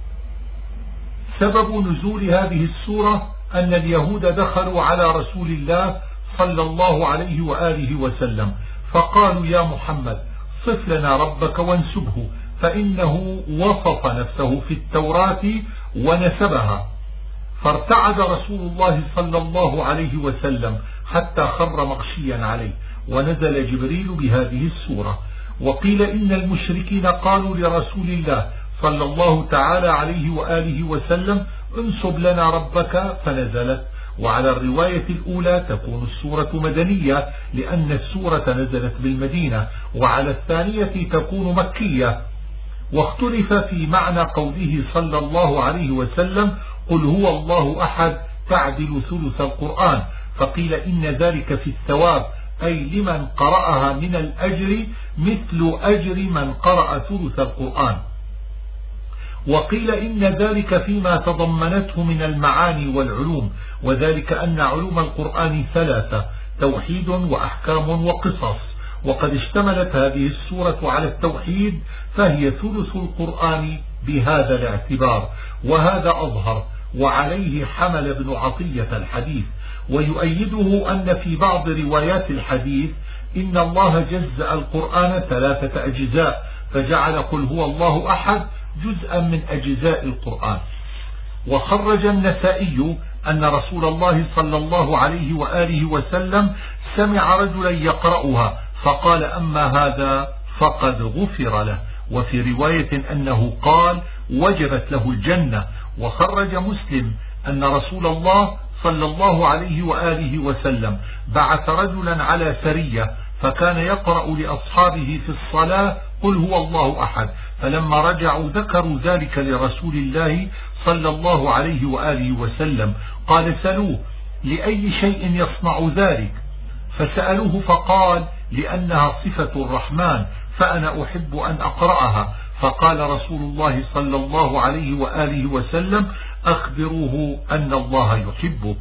سبب نزول هذه السورة أن اليهود دخلوا على رسول الله صلى الله عليه وآله وسلم فقالوا: يا محمد صف لنا ربك وانسبه، فإنه وصف نفسه في التوراة ونسبها. فارتعد رسول الله صلى الله عليه وسلم حتى خر مغشيا عليه، ونزل جبريل بهذه السورة. وقيل إن المشركين قالوا لرسول الله صلى الله تعالى عليه وآله وسلم: انسب لنا ربك، فنزلت. وعلى الرواية الأولى تكون السورة مدنية لأن السورة نزلت بالمدينة، وعلى الثانية تكون مكية. واختلف في معنى قوله صلى الله عليه وسلم: قل هو الله أحد، تعدل ثلث القرآن. فقيل إن ذلك في الثواب، أي لمن قرأها من الأجر مثل أجر من قرأ ثلث القرآن. وقيل إن ذلك فيما تضمنته من المعاني والعلوم، وذلك أن علوم القرآن ثلاثة: توحيد وأحكام وقصص، وقد اشتملت هذه السورة على التوحيد، فهي ثلث القرآن بهذا الاعتبار، وهذا أظهر، وعليه حمل ابن عطية الحديث. ويؤيده أن في بعض روايات الحديث إن الله جزأ القرآن ثلاثة أجزاء، فجعل قل هو الله أحد جزءا من أجزاء القرآن. وخرج النسائي أن رسول الله صلى الله عليه وآله وسلم سمع رجلا يقرأها فقال: أما هذا فقد غفر له. وفي رواية أنه قال: وجبت له الجنة. وخرج مسلم أن رسول الله صلى الله عليه وآله وسلم بعث رجلا على سرية، فكان يقرأ لأصحابه في الصلاة: قل هو الله أحد. فلما رجعوا ذكروا ذلك لرسول الله صلى الله عليه وآله وسلم، قال: سلوه لأي شيء يصنع ذلك؟ فسألوه فقال: لأنها صفة الرحمن، فأنا أحب أن أقرأها. فقال رسول الله صلى الله عليه وآله وسلم: أخبروه أن الله يحبه.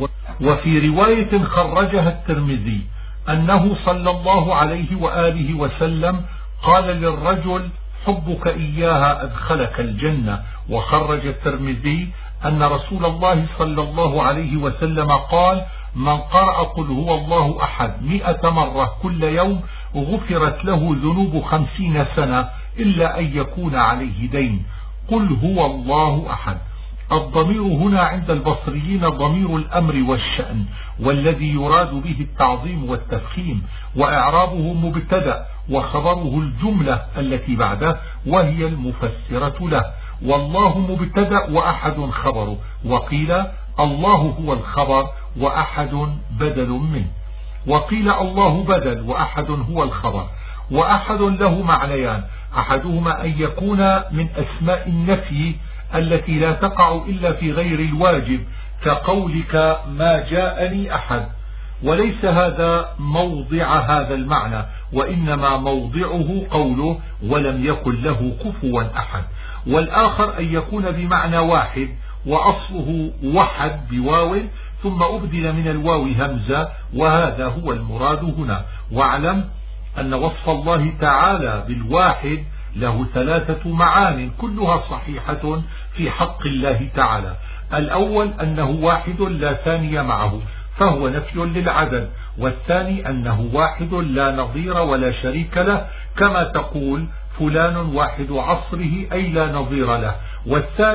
وفي رواية خرجها الترمذي أنه صلى الله عليه وآله وسلم قال للرجل: حبك إياها أدخلك الجنة. وخرج الترمذي أن رسول الله صلى الله عليه وسلم قال: من قرأ قل هو الله أحد مئة مرة كل يوم غفرت له ذنوب خمسين سنة إلا أن يكون عليه دين. قل هو الله أحد. الضمير هنا عند البصريين ضمير الأمر والشأن، والذي يراد به التعظيم والتفخيم، وإعرابه مبتدأ، وخبره الجملة التي بعده وهي المفسرة له. والله مبتدأ وأحد خبره، وقيل الله هو الخبر وأحد بدل منه، وقيل الله بدل وأحد هو الخبر. وأحد له معنيان: أحدهما أن يكون من أسماء النفي التي لا تقع إلا في غير الواجب، كقولك ما جاءني أحد، وليس هذا موضع هذا المعنى، وإنما موضعه قوله ولم يكن له كفوا أحد. والآخر أن يكون بمعنى واحد، وأصله وحد بواو ثم أبدل من الواو همزة، وهذا هو المراد هنا. واعلم أن وصف الله تعالى بالواحد له ثلاثة معان كلها صحيحة في حق الله تعالى. الأول أنه واحد لا ثاني معه، فهو نفي للعدد. والثاني أنه واحد لا نظير ولا شريك له، كما تقول فلان واحد عصره أي لا نظير له. والثالث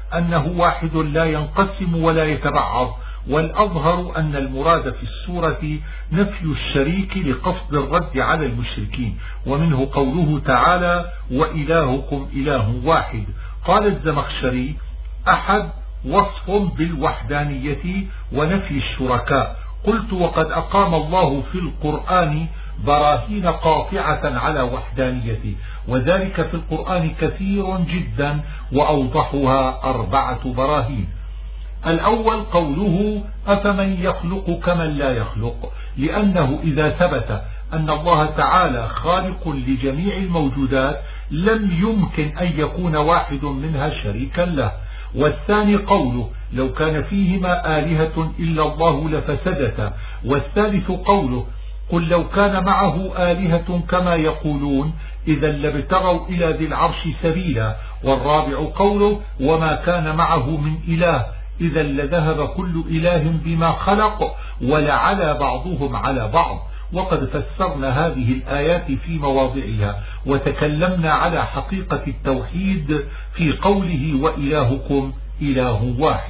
أنه واحد لا ينقسم ولا يتبعض. والأظهر أن المراد في السورة نفي الشريك لقصد الرد على المشركين، ومنه قوله تعالى وإلهكم إله واحد. قال الزمخشري أحد وصف بالوحدانية ونفي الشركاء. قلت وقد أقام الله في القرآن براهين قاطعة على وحدانيته، وذلك في القرآن كثير جدا، وأوضحها أربعة براهين. الأول قوله أفمن يخلق كمن لا يخلق، لأنه إذا ثبت أن الله تعالى خالق لجميع الموجودات لم يمكن أن يكون واحد منها شريكا له. والثاني قوله لو كان فيهما آلهة إلا الله لفسدتا. والثالث قوله قل لو كان معه آلهة كما يقولون إذا لابتغوا إلى ذي العرش سبيلا. والرابع قوله وما كان معه من إله إذا لذهب كل إله بما خلق ولعلى بعضهم على بعض. وقد فسرنا هذه الآيات في مواضعها، وتكلمنا على حقيقة التوحيد في قوله وإلهكم إله واحد.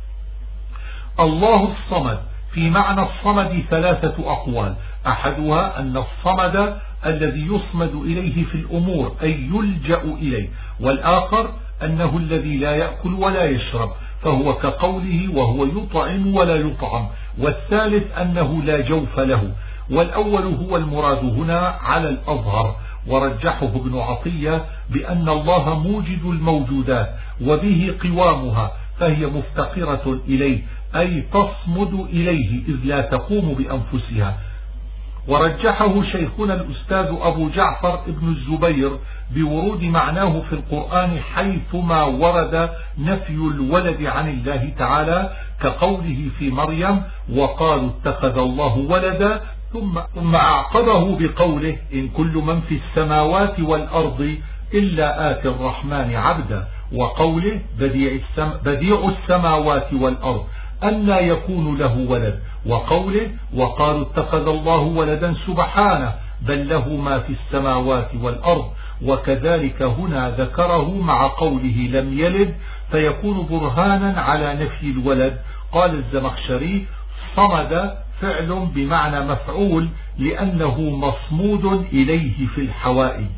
الله الصمد، في معنى الصمد ثلاثة أقوال. أحدها أن الصمد الذي يصمد إليه في الأمور أي يلجأ إليه، والآخر أنه الذي لا يأكل ولا يشرب فهو كقوله وهو يطعم ولا يطعم. والثالث أنه لا جوف له. والأول هو المراد هنا على الأظهر، ورجحه ابن عطية بأن الله موجد الموجودات وبه قوامها، فهي مفتقرة إليه أي تصمد إليه إذ لا تقوم بأنفسها. ورجحه شيخنا الأستاذ أبو جعفر ابن الزبير بورود معناه في القرآن حيثما ورد نفي الولد عن الله تعالى، كقوله في مريم وقالوا اتخذ الله ولدا، ثم, ثم أعقبه بقوله إن كل من في السماوات والأرض إلا آتي الرحمن عبدا، وقوله بديع, السم بديع السماوات والأرض أنى يكون له ولد، وقوله وقالوا اتخذ الله ولدا سبحانه بل له ما في السماوات والأرض. وكذلك هنا ذكره مع قوله لم يلد فيكون برهانا على نفي الولد. قال الزمخشري صمد فعل بمعنى مفعول لأنه مصمود إليه في الحوائج.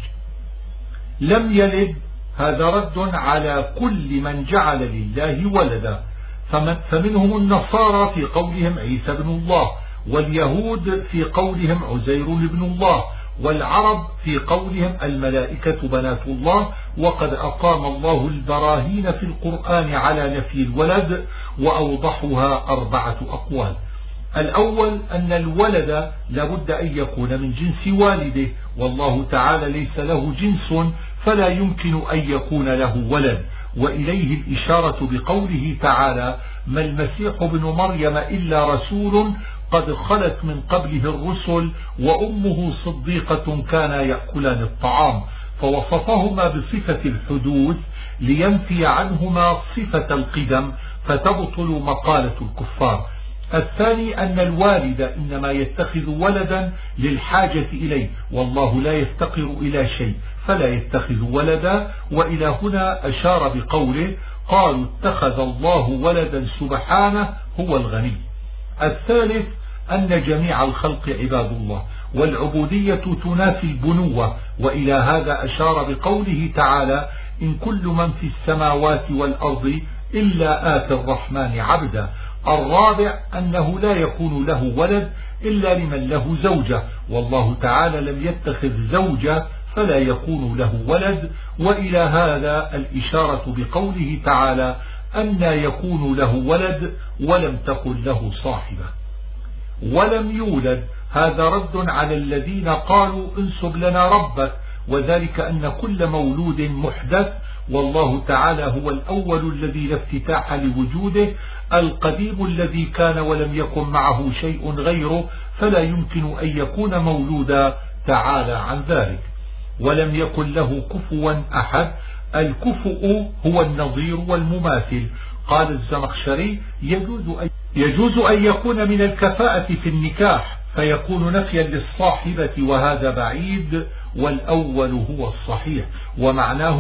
لم يلد هذا رد على كل من جعل لله ولدا، فمن فمنهم النصارى في قولهم عيسى بن الله، واليهود في قولهم عزير بن الله، والعرب في قولهم الملائكة بنات الله. وقد أقام الله البراهين في القرآن على نفي الولد، وأوضحها أربعة أقوال. الأول أن الولد لابد أن يكون من جنس والده، والله تعالى ليس له جنس فلا يمكن أن يكون له ولد. وإليه الإشارة بقوله تعالى ما المسيح بن مريم إلا رسول قد خلت من قبله الرسل وأمه صديقة كانا يأكلان الطعام، فوصفهما بصفة الحدوث لينفي عنهما صفة القدم فتبطل مقالة الكفار. الثاني أن الوالد إنما يتخذ ولدا للحاجة إليه، والله لا يفتقر إلى شيء فلا يتخذ ولدا. وإلى هنا أشار بقوله قالوا اتخذ الله ولدا سبحانه هو الغني. الثالث أن جميع الخلق عباد الله، والعبودية تنافي البنوة، وإلى هذا أشار بقوله تعالى إن كل من في السماوات والأرض إلا آتي الرحمن عبدا. الرابع أنه لا يكون له ولد إلا لمن له زوجة، والله تعالى لم يتخذ زوجة فلا يكون له ولد. وإلى هذا الإشارة بقوله تعالى أن يكون له ولد ولم تكن له صاحبة. ولم يولد هذا رد على الذين قالوا انسب لنا ربك، وذلك أن كل مولود محدث، والله تعالى هو الأول الذي لا افتتاح لوجوده، القديم الذي كان ولم يكن معه شيء غيره، فلا يمكن أن يكون مولودا تعالى عن ذلك. ولم يكن له كفوا أحد. الكفؤ هو النظير والمماثل. قال الزمخشري يجوز أن, يجوز أن يكون من الكفاءة في النكاح فيكون نفيا للصاحبة، وهذا بعيد، والأول هو الصحيح. ومعناه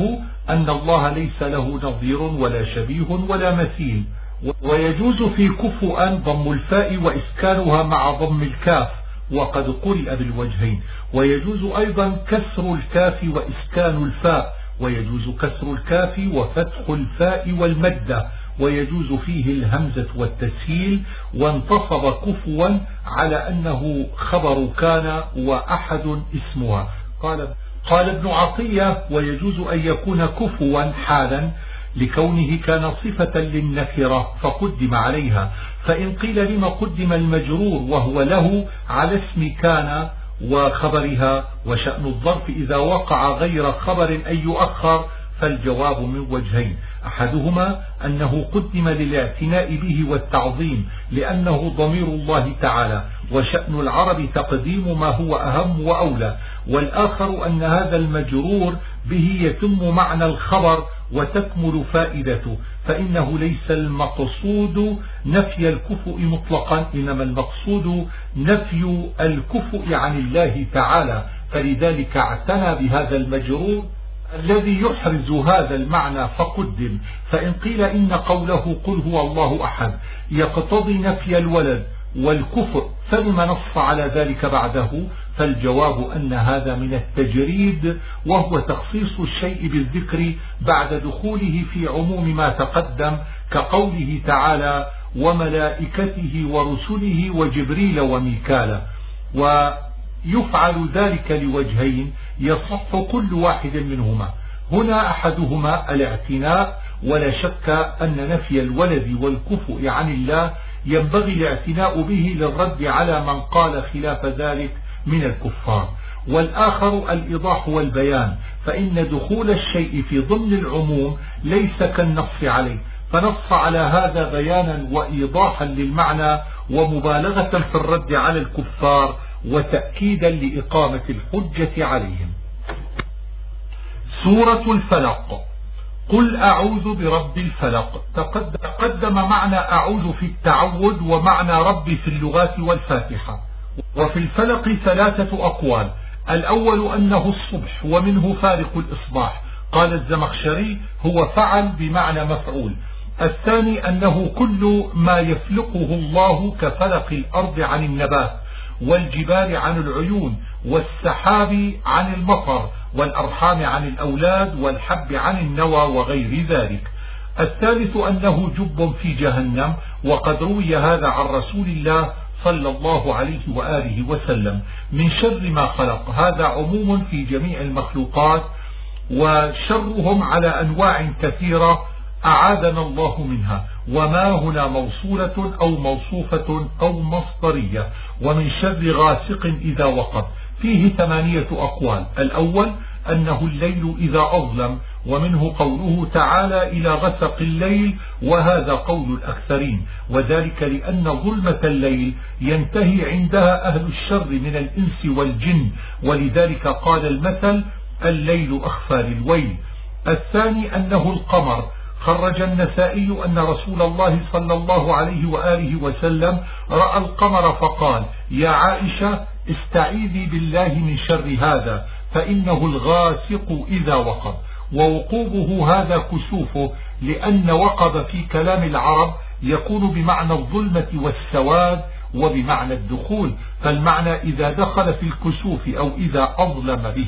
أن الله ليس له نظير ولا شبيه ولا مثيل. ويجوز في كفؤا ضم الفاء وإسكانها مع ضم الكاف وقد قرئ بالوجهين. ويجوز أيضا كسر الكاف وإسكان الفاء، ويجوز كسر الكاف وفتح الفاء والمدة، ويجوز فيه الهمزة والتسهيل. وانتصب كفوا على أنه خبر كان وأحد اسمها. قال قال ابن عطية: ويجوز أن يكون كفوا حالا لكونه كان صفة للنكرة فقدم عليها. فإن قيل لما قدم المجرور وهو له على اسم كان وخبرها، وشأن الظرف إذا وقع غير خبر أن يؤخر، فالجواب من وجهين: أحدهما أنه قدم للاعتناء به والتعظيم لأنه ضمير الله تعالى، وشأن العرب تقديم ما هو أهم وأولى. والآخر أن هذا المجرور به يتم معنى الخبر وتكمل فائدته، فإنه ليس المقصود نفي الكفء مطلقا، إنما المقصود نفي الكفء عن الله تعالى، فلذلك اعتنى بهذا المجرور الذي يحرز هذا المعنى فقدم. فإن قيل إن قوله قل هو الله أحد يقتضي نفي الولد والكفء، فلما نص على ذلك بعده؟ فالجواب أن هذا من التجريد، وهو تخصيص الشيء بالذكر بعد دخوله في عموم ما تقدم، كقوله تعالى: وملائكته ورسله وجبريل وميكال. ويفعل ذلك لوجهين يصح كل واحد منهما. هنا أحدهما الاعتناء، ولا شك أن نفي الولد والكفء عن الله ينبغي الاعتناء به للرد على من قال خلاف ذلك من الكفار. والآخر الإيضاح والبيان، فإن دخول الشيء في ضمن العموم ليس كالنص عليه، فنص على هذا بيانا وإيضاحا للمعنى ومبالغة في الرد على الكفار وتأكيدا لإقامة الحجة عليهم. سورة الفلق. قل أعوذ برب الفلق. تقدم معنى أعوذ في التعوذ ومعنى رب في اللغات والفاتحة. وفي الفلق ثلاثة أقوال: الأول أنه الصبح ومنه فارق الإصباح، قال الزمخشري هو فعل بمعنى مفعول. الثاني أنه كل ما يفلقه الله كفلق الأرض عن النبات، والجبال عن العيون، والسحاب عن المطر، والأرحام عن الأولاد، والحب عن النوى وغير ذلك. الثالث أنه جب في جهنم، وقد روي هذا عن رسول الله صلى الله عليه وآله وسلم. من شر ما خلق، هذا عموم في جميع المخلوقات، وشرهم على أنواع كثيرة أعاذنا الله منها، وما هنا موصولة أو موصوفة أو مصدرية. ومن شر غاسق إذا وقب، فيه ثمانية أقوال: الأول أنه الليل إذا أظلم، ومنه قوله تعالى إلى غسق الليل، وهذا قول الأكثرين، وذلك لأن ظلمة الليل ينتهي عندها أهل الشر من الإنس والجن، ولذلك قال المثل: الليل أخفى للويل. الثاني أنه القمر، خرج النسائي أن رسول الله صلى الله عليه وآله وسلم رأى القمر فقال: يا عائشة استعيذي بالله من شر هذا، فإنه الغاسق إذا وقب. ووقوبه هذا كسوفه، لأن وقب في كلام العرب يكون بمعنى الظلمة والسواد وبمعنى الدخول، فالمعنى إذا دخل في الكسوف أو إذا أظلم به.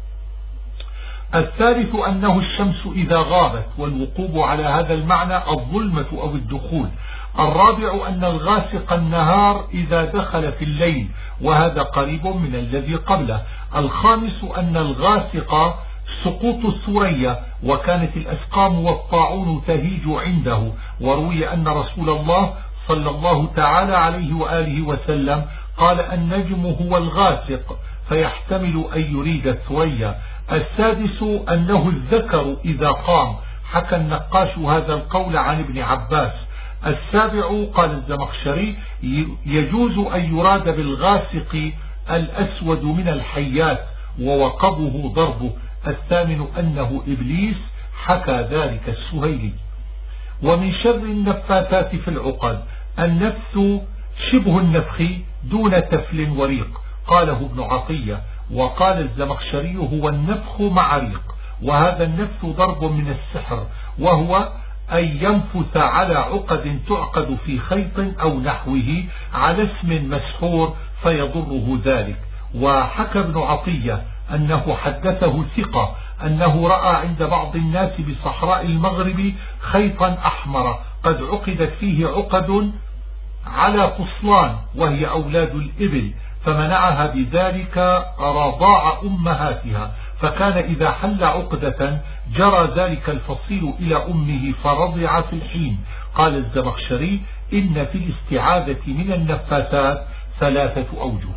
الثالث أنه الشمس إذا غابت، والوقوب على هذا المعنى الظلمة أو الدخول. الرابع أن الغاسق النهار إذا دخل في الليل، وهذا قريب من الذي قبله. الخامس أن الغاسق سقوط الثريا، وكانت الأسقام والطاعون تهيج عنده، وروي أن رسول الله صلى الله تعالى عليه وآله وسلم قال: النجم هو الغاسق، فيحتمل أن يريد الثريا. السادس أنه الذكر إذا قام، حكى النقاش هذا القول عن ابن عباس. السابع قال الزمخشري: يجوز أن يراد بالغاسق الأسود من الحيات، ووقبه ضربه. الثامن أنه إبليس، حكى ذلك السهيلي. ومن شر النفاثات في العقد، النفث شبه النفخ دون تفل وريق، قاله ابن عطية. وقال الزمخشري: هو النفخ مع ريق. وهذا النفث ضرب من السحر، وهو أن ينفث على عقد تعقد في خيط أو نحوه على اسم مسحور فيضره ذلك. وحكى ابن عطية أنه حدثه ثقة أنه رأى عند بعض الناس بصحراء المغرب خيطا أحمر قد عقدت فيه عقد على فصلان وهي أولاد الإبل، فمنعها بذلك رضاع أمهاتها، فكان إذا حل عقدة جرى ذلك الفصيل إلى أمه فرضع في الحين. قال الزمخشري: إن في الاستعاذة من النفاثات ثلاثة أوجه: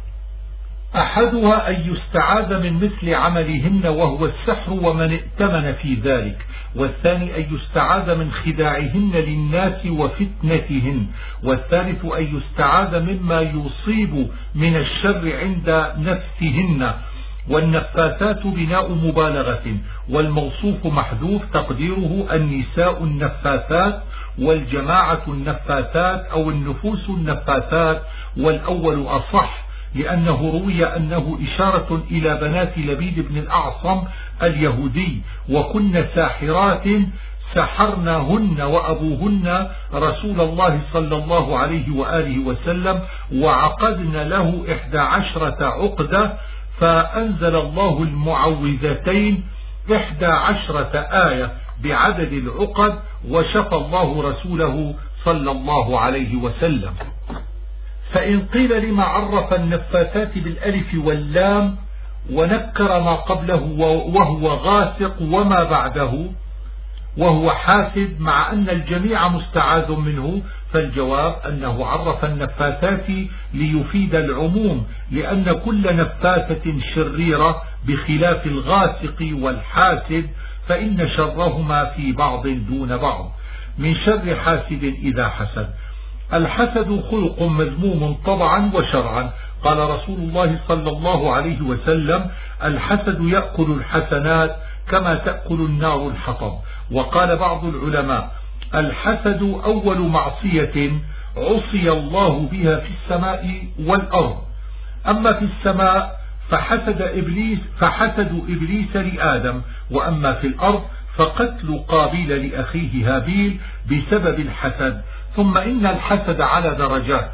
أحدها أن يستعاذ من مثل عملهن وهو السحر ومن ائتمن في ذلك، والثاني أن يستعاذ من خداعهن للناس وفتنتهن، والثالث أن يستعاذ مما يصيب من الشر عند نفسهن. والنفاثات بناء مبالغة، والموصوف محذوف تقديره النساء النفاثات والجماعة النفاثات أو النفوس النفاثات، والأول أصح لأنه روي أنه إشارة إلى بنات لبيد بن الأعصم اليهودي، وكن ساحرات سحرناهن وأبوهن رسول الله صلى الله عليه وآله وسلم، وعقدن له إحدى عشرة عقدة، فأنزل الله المعوذتين إحدى عشرة آية بعدد العقد، وشفى الله رسوله صلى الله عليه وسلم. فإن قيل لما عرف النفاثات بالألف واللام ونكر ما قبله وهو غاسق وما بعده وهو حاسد مع أن الجميع مستعاذ منه، فالجواب أنه عرف النفاثات ليفيد العموم، لأن كل نفاثة شريرة بخلاف الغاسق والحاسد، فإن شرهما في بعض دون بعض. من شر حاسد إذا حسد. الحسد خلق مذموم طبعا وشرعا. قال رسول الله صلى الله عليه وسلم: الحسد يأكل الحسنات كما تأكل النار الحطب. وقال بعض العلماء: الحسد أول معصية عصي الله بها في السماء والأرض. أما في السماء فحسد إبليس فحسد إبليس لآدم، وأما في الأرض فقتل قابيل لأخيه هابيل بسبب الحسد. ثم إن الحسد على درجات: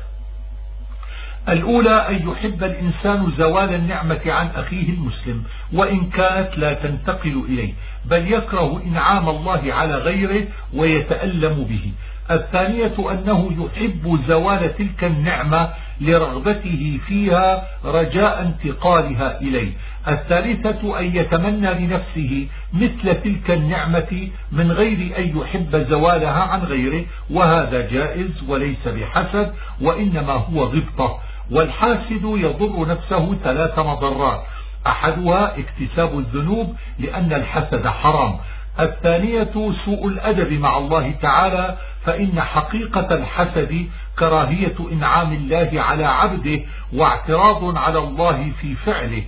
الأولى أن يحب الإنسان زوال النعمة عن أخيه المسلم وإن كانت لا تنتقل إليه، بل يكره إنعام الله على غيره ويتألم به. الثانية أنه يحب زوال تلك النعمة لرغبته فيها رجاء انتقالها إليه. الثالثة أن يتمنى لنفسه مثل تلك النعمة من غير أن يحب زوالها عن غيره، وهذا جائز وليس بحسد وإنما هو غبطة. والحاسد يضر نفسه ثلاث مضرات: أحدها اكتساب الذنوب لأن الحسد حرام، الثانية سوء الأدب مع الله تعالى، فإن حقيقة الحسد كراهية إنعام الله على عبده واعتراض على الله في فعله،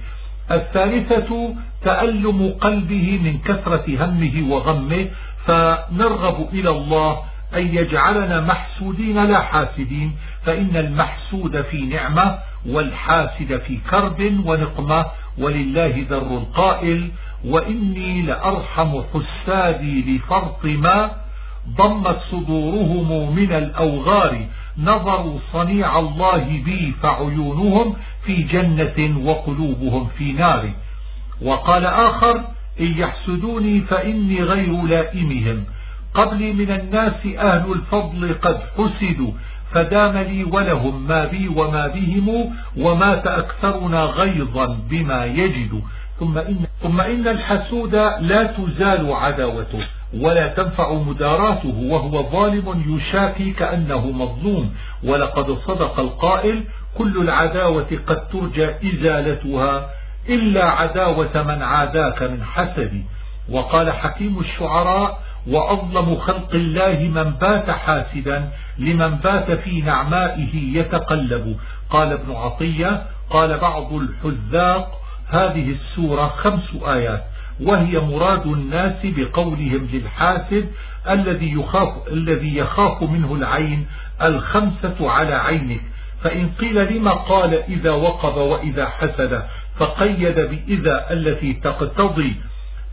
الثالثة تألم قلبه من كثرة همه وغمه، فنرغب إلى الله أن يجعلنا محسودين لا حاسدين، فإن المحسود في نعمة والحاسد في كرب ونقمة، ولله ذر القائل: وإني لأرحم حسادي لفرط ما ضمت صدورهم من الأوغار، نظروا صنيع الله بي فعيونهم في جنة وقلوبهم في نار. وقال آخر: إن يحسدوني فإني غير لائمهم، قبلي من الناس أهل الفضل قد حسدوا، فدام لي ولهم ما بي وما بهم، ومات أكثرنا غيظا بما يجد. ثم إن, ثم إن الحسود لا تزال عداوته ولا تنفع مداراته، وهو ظالم يشاكي كأنه مظلوم. ولقد صدق القائل: كل العداوة قد ترجى إزالتها إلا عداوة من عاداك من حسد. وقال حكيم الشعراء: وأظلم خلق الله من بات حاسدا لمن بات في نعمائه يتقلب. قال ابن عطية: قال بعض الحذاق: هذه السورة خمس آيات، وهي مراد الناس بقولهم للحاسد الذي يخاف, الذي يخاف منه العين الخمسة على عينك. فإن قيل لما قال إذا وقب وإذا حسد فقيد بإذا التي تقتضي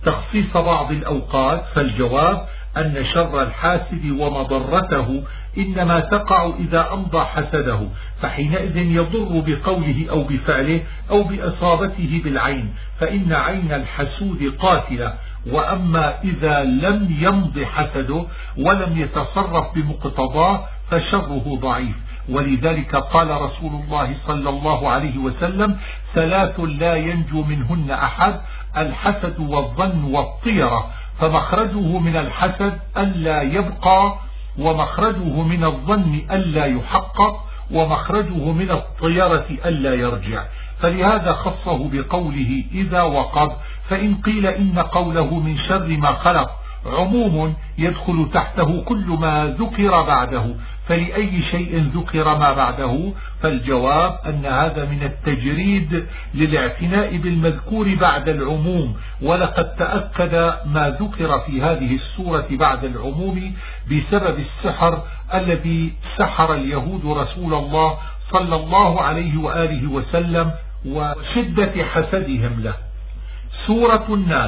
تخصيص بعض الأوقات، فالجواب أن شر الحاسد ومضرته إنما تقع إذا أمضى حسده، فحينئذ يضر بقوله أو بفعله أو بإصابته بالعين، فإن عين الحسود قاتلة. وأما إذا لم يمض حسده ولم يتصرف بمقتضاه فشره ضعيف. ولذلك قال رسول الله صلى الله عليه وسلم: ثلاث لا ينجو منهن أحد: الحسد والظن والطيرة، فمخرجه من الحسد ألا يبقى، ومخرجه من الظن ألا يحقق، ومخرجه من الطيرة ألا يرجع. فلهذا خصه بقوله إذا وقب. فإن قيل إن قوله من شر ما خلق عموم يدخل تحته كل ما ذكر بعده، فلأي شيء ذكر ما بعده؟ فالجواب أن هذا من التجريد للاعتناء بالمذكور بعد العموم، ولقد تأكد ما ذكر في هذه السورة بعد العموم بسبب السحر الذي سحر اليهود رسول الله صلى الله عليه وآله وسلم وشدة حسدهم له. سورة الناس.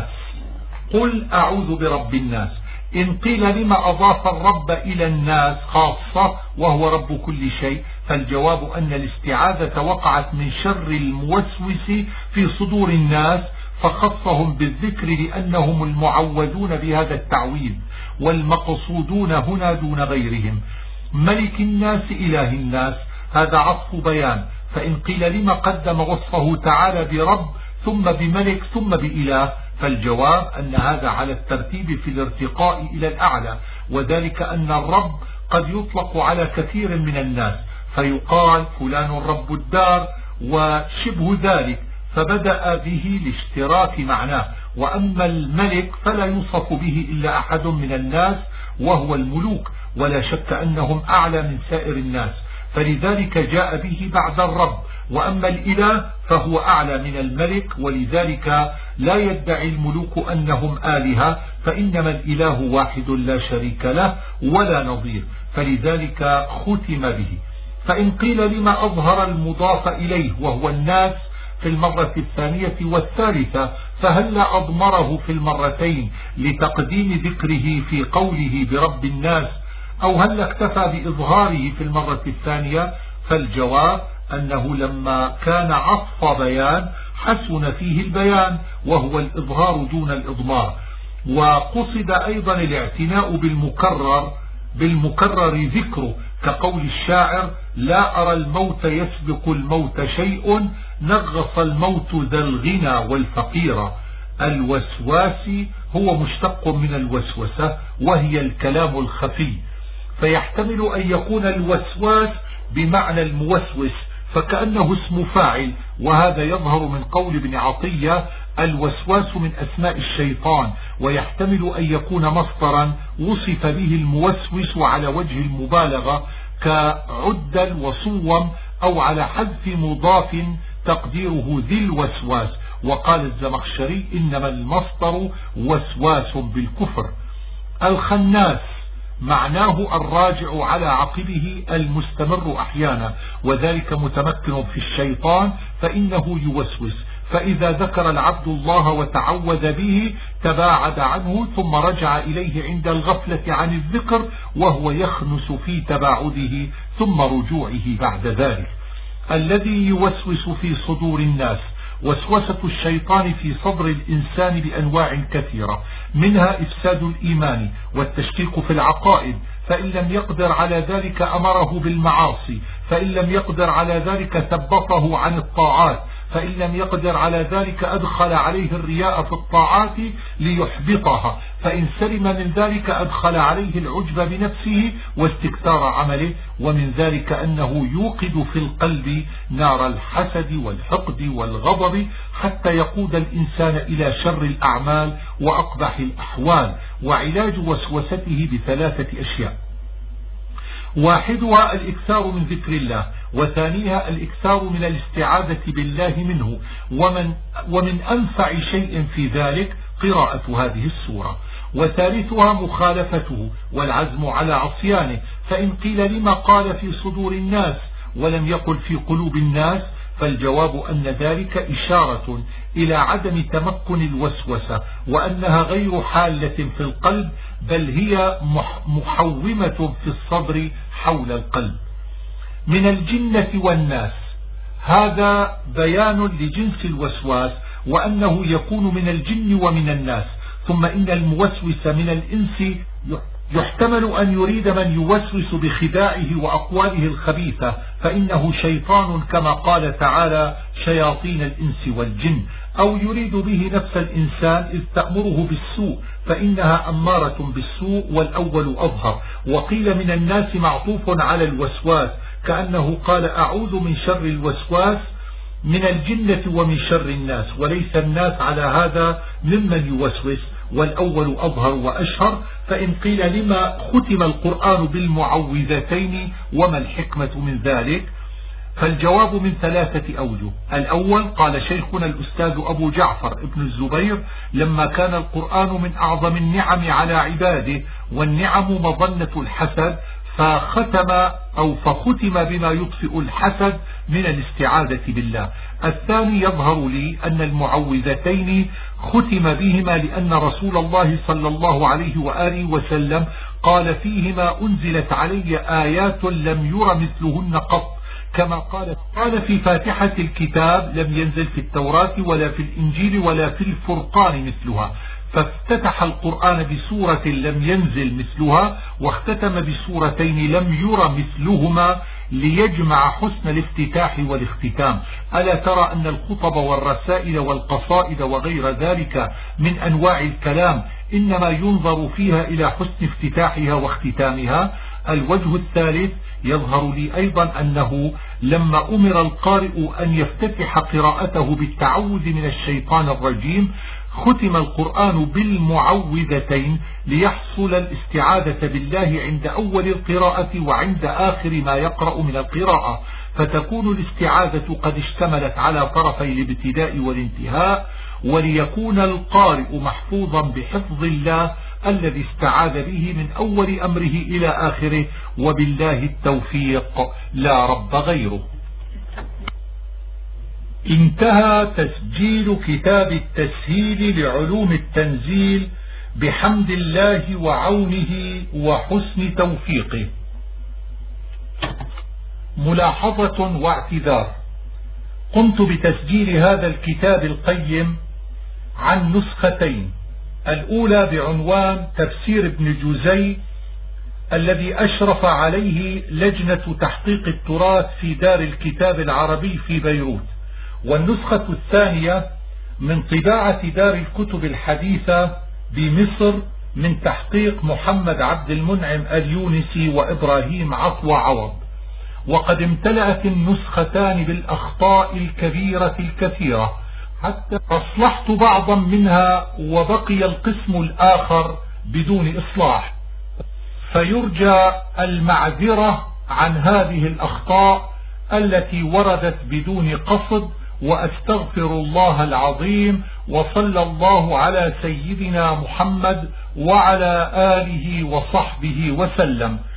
قل أعوذ برب الناس. إن قيل لما أضاف الرب إلى الناس خاصة وهو رب كل شيء؟ فالجواب أن الاستعاذة وقعت من شر الموسوس في صدور الناس، فخصهم بالذكر لأنهم المعوذون بهذا التعويذ والمقصودون هنا دون غيرهم. ملك الناس إله الناس، هذا عطف بيان. فإن قيل لما قدم وصفه تعالى برب ثم بملك ثم بإله؟ فالجواب أن هذا على الترتيب في الارتقاء إلى الأعلى، وذلك أن الرب قد يطلق على كثير من الناس، فيقال فلان رب الدار وشبه ذلك، فبدأ به لاشتراك معناه. وأما الملك فلا يوصف به إلا أحد من الناس وهو الملوك، ولا شك أنهم أعلى من سائر الناس، فلذلك جاء به بعد الرب. وأما الإله فهو أعلى من الملك، ولذلك لا يدعي الملوك أنهم آلهة، فإنما الإله واحد لا شريك له ولا نظير، فلذلك ختم به. فإن قيل لما أظهر المضاف إليه وهو الناس في المرة الثانية والثالثة؟ فهلا أضمره في المرتين لتقديم ذكره في قوله برب الناس، أو هل اكتفى بإظهاره في المرة الثانية؟ فالجواب أنه لما كان عطف بيان حسن فيه البيان، وهو الإظهار دون الإضمار. وقصد أيضا الاعتناء بالمكرر بالمكرر ذكره، كقول الشاعر: لا أرى الموت يسبق الموت شيء، نغص الموت ذا الغنى والفقير. الوسواس هو مشتق من الوسوسة، وهي الكلام الخفي، فيحتمل أن يكون الوسواس بمعنى الموسوس، فكأنه اسم فاعل، وهذا يظهر من قول ابن عطية: الوسواس من أسماء الشيطان، ويحتمل أن يكون مصدرا وصف به الموسوس على وجه المبالغة كعدل وصوم، أو على حذف مضاف تقديره ذي الوسواس. وقال الزمخشري: إنما المصدر وسواس بالكفر. الخناس معناه الراجع على عقبه المستمر أحيانا، وذلك متمكن في الشيطان فإنه يوسوس، فإذا ذكر العبد الله وتعوذ به تباعد عنه ثم رجع إليه عند الغفلة عن الذكر، وهو يخنس في تباعده ثم رجوعه بعد ذلك. الذي يوسوس في صدور الناس. وسوسة الشيطان في صدر الإنسان بأنواع كثيرة، منها إفساد الإيمان والتشكيك في العقائد، فإن لم يقدر على ذلك أمره بالمعاصي، فإن لم يقدر على ذلك ثبطه عن الطاعات، فإن لم يقدر على ذلك أدخل عليه الرياء في الطاعات ليحبطها، فإن سلم من ذلك أدخل عليه العجب بنفسه واستكثار عمله. ومن ذلك أنه يوقد في القلب نار الحسد والحقد والغضب حتى يقود الإنسان إلى شر الأعمال وأقبح الأحوال. وعلاج وسوسته بثلاثة أشياء: واحدها الإكثار من ذكر الله، وثانيها الإكثار من الاستعاذة بالله منه، ومن, ومن أنفع شيء في ذلك قراءة هذه السورة، وثالثها مخالفته والعزم على عصيانه. فإن قيل لما قال في صدور الناس ولم يقل في قلوب الناس؟ فالجواب أن ذلك إشارة إلى عدم تمكن الوسوسة، وأنها غير حالة في القلب، بل هي محومة في الصدر حول القلب. من الجنة والناس، هذا بيان لجنس الوسواس وأنه يكون من الجن ومن الناس. ثم إن الموسوس من الإنس يحتمل أن يريد من يوسوس بخداعه وأقواله الخبيثة، فإنه شيطان كما قال تعالى شياطين الإنس والجن، أو يريد به نفس الإنسان إذ تأمره بالسوء فإنها أمارة بالسوء، والأول أظهر. وقيل من الناس معطوف على الوسواس، كأنه قال أعوذ من شر الوسواس من الجنة ومن شر الناس، وليس الناس على هذا ممن يوسوس، والأول أظهر وأشهر. فإن قيل لما ختم القرآن بالمعوذتين وما الحكمة من ذلك، فالجواب من ثلاثة أوجه. الأول قال شيخنا الأستاذ أبو جعفر ابن الزبير لما كان القرآن من أعظم النعم على عباده، والنعم مظنة الحسد، فختم أو فختم بما يطفئ الحسد من الاستعاذة بالله. الثاني يظهر لي أن المعوذتين ختم بهما لأن رسول الله صلى الله عليه وآله وسلم قال فيهما أنزلت علي آيات لم ير مثلهن قط، كما قال قال في فاتحة الكتاب لم ينزل في التوراة ولا في الإنجيل ولا في الفرقان مثلها، فافتتح القرآن بسورة لم ينزل مثلها، واختتم بسورتين لم ير مثلهما ليجمع حسن الافتتاح والاختتام. ألا ترى أن الخطب والرسائل والقصائد وغير ذلك من أنواع الكلام إنما ينظر فيها إلى حسن افتتاحها واختتامها؟ الوجه الثالث يظهر لي أيضا أنه لما أمر القارئ أن يفتتح قراءته بالتعوذ من الشيطان الرجيم ختم القرآن بالمعوذتين ليحصل الاستعاذة بالله عند أول القراءة وعند آخر ما يقرأ من القراءة، فتكون الاستعاذة قد اشتملت على طرفي الابتداء والانتهاء، وليكون القارئ محفوظا بحفظ الله الذي استعاذ به من أول أمره إلى آخره، وبالله التوفيق لا رب غيره. انتهى تسجيل كتاب التسهيل لعلوم التنزيل بحمد الله وعونه وحسن توفيقه. ملاحظة واعتذار: قمت بتسجيل هذا الكتاب القيم عن نسختين، الأولى بعنوان تفسير ابن جوزي الذي أشرف عليه لجنة تحقيق التراث في دار الكتاب العربي في بيروت، والنسخة الثانية من طباعة دار الكتب الحديثة بمصر من تحقيق محمد عبد المنعم اليونسي وإبراهيم عطوة عوض. وقد امتلأت النسختان بالأخطاء الكبيرة الكثيرة حتى أصلحت بعضا منها، وبقي القسم الآخر بدون إصلاح، فيرجى المعذرة عن هذه الأخطاء التي وردت بدون قصد، وأستغفر الله العظيم، وصلى الله على سيدنا محمد وعلى آله وصحبه وسلم.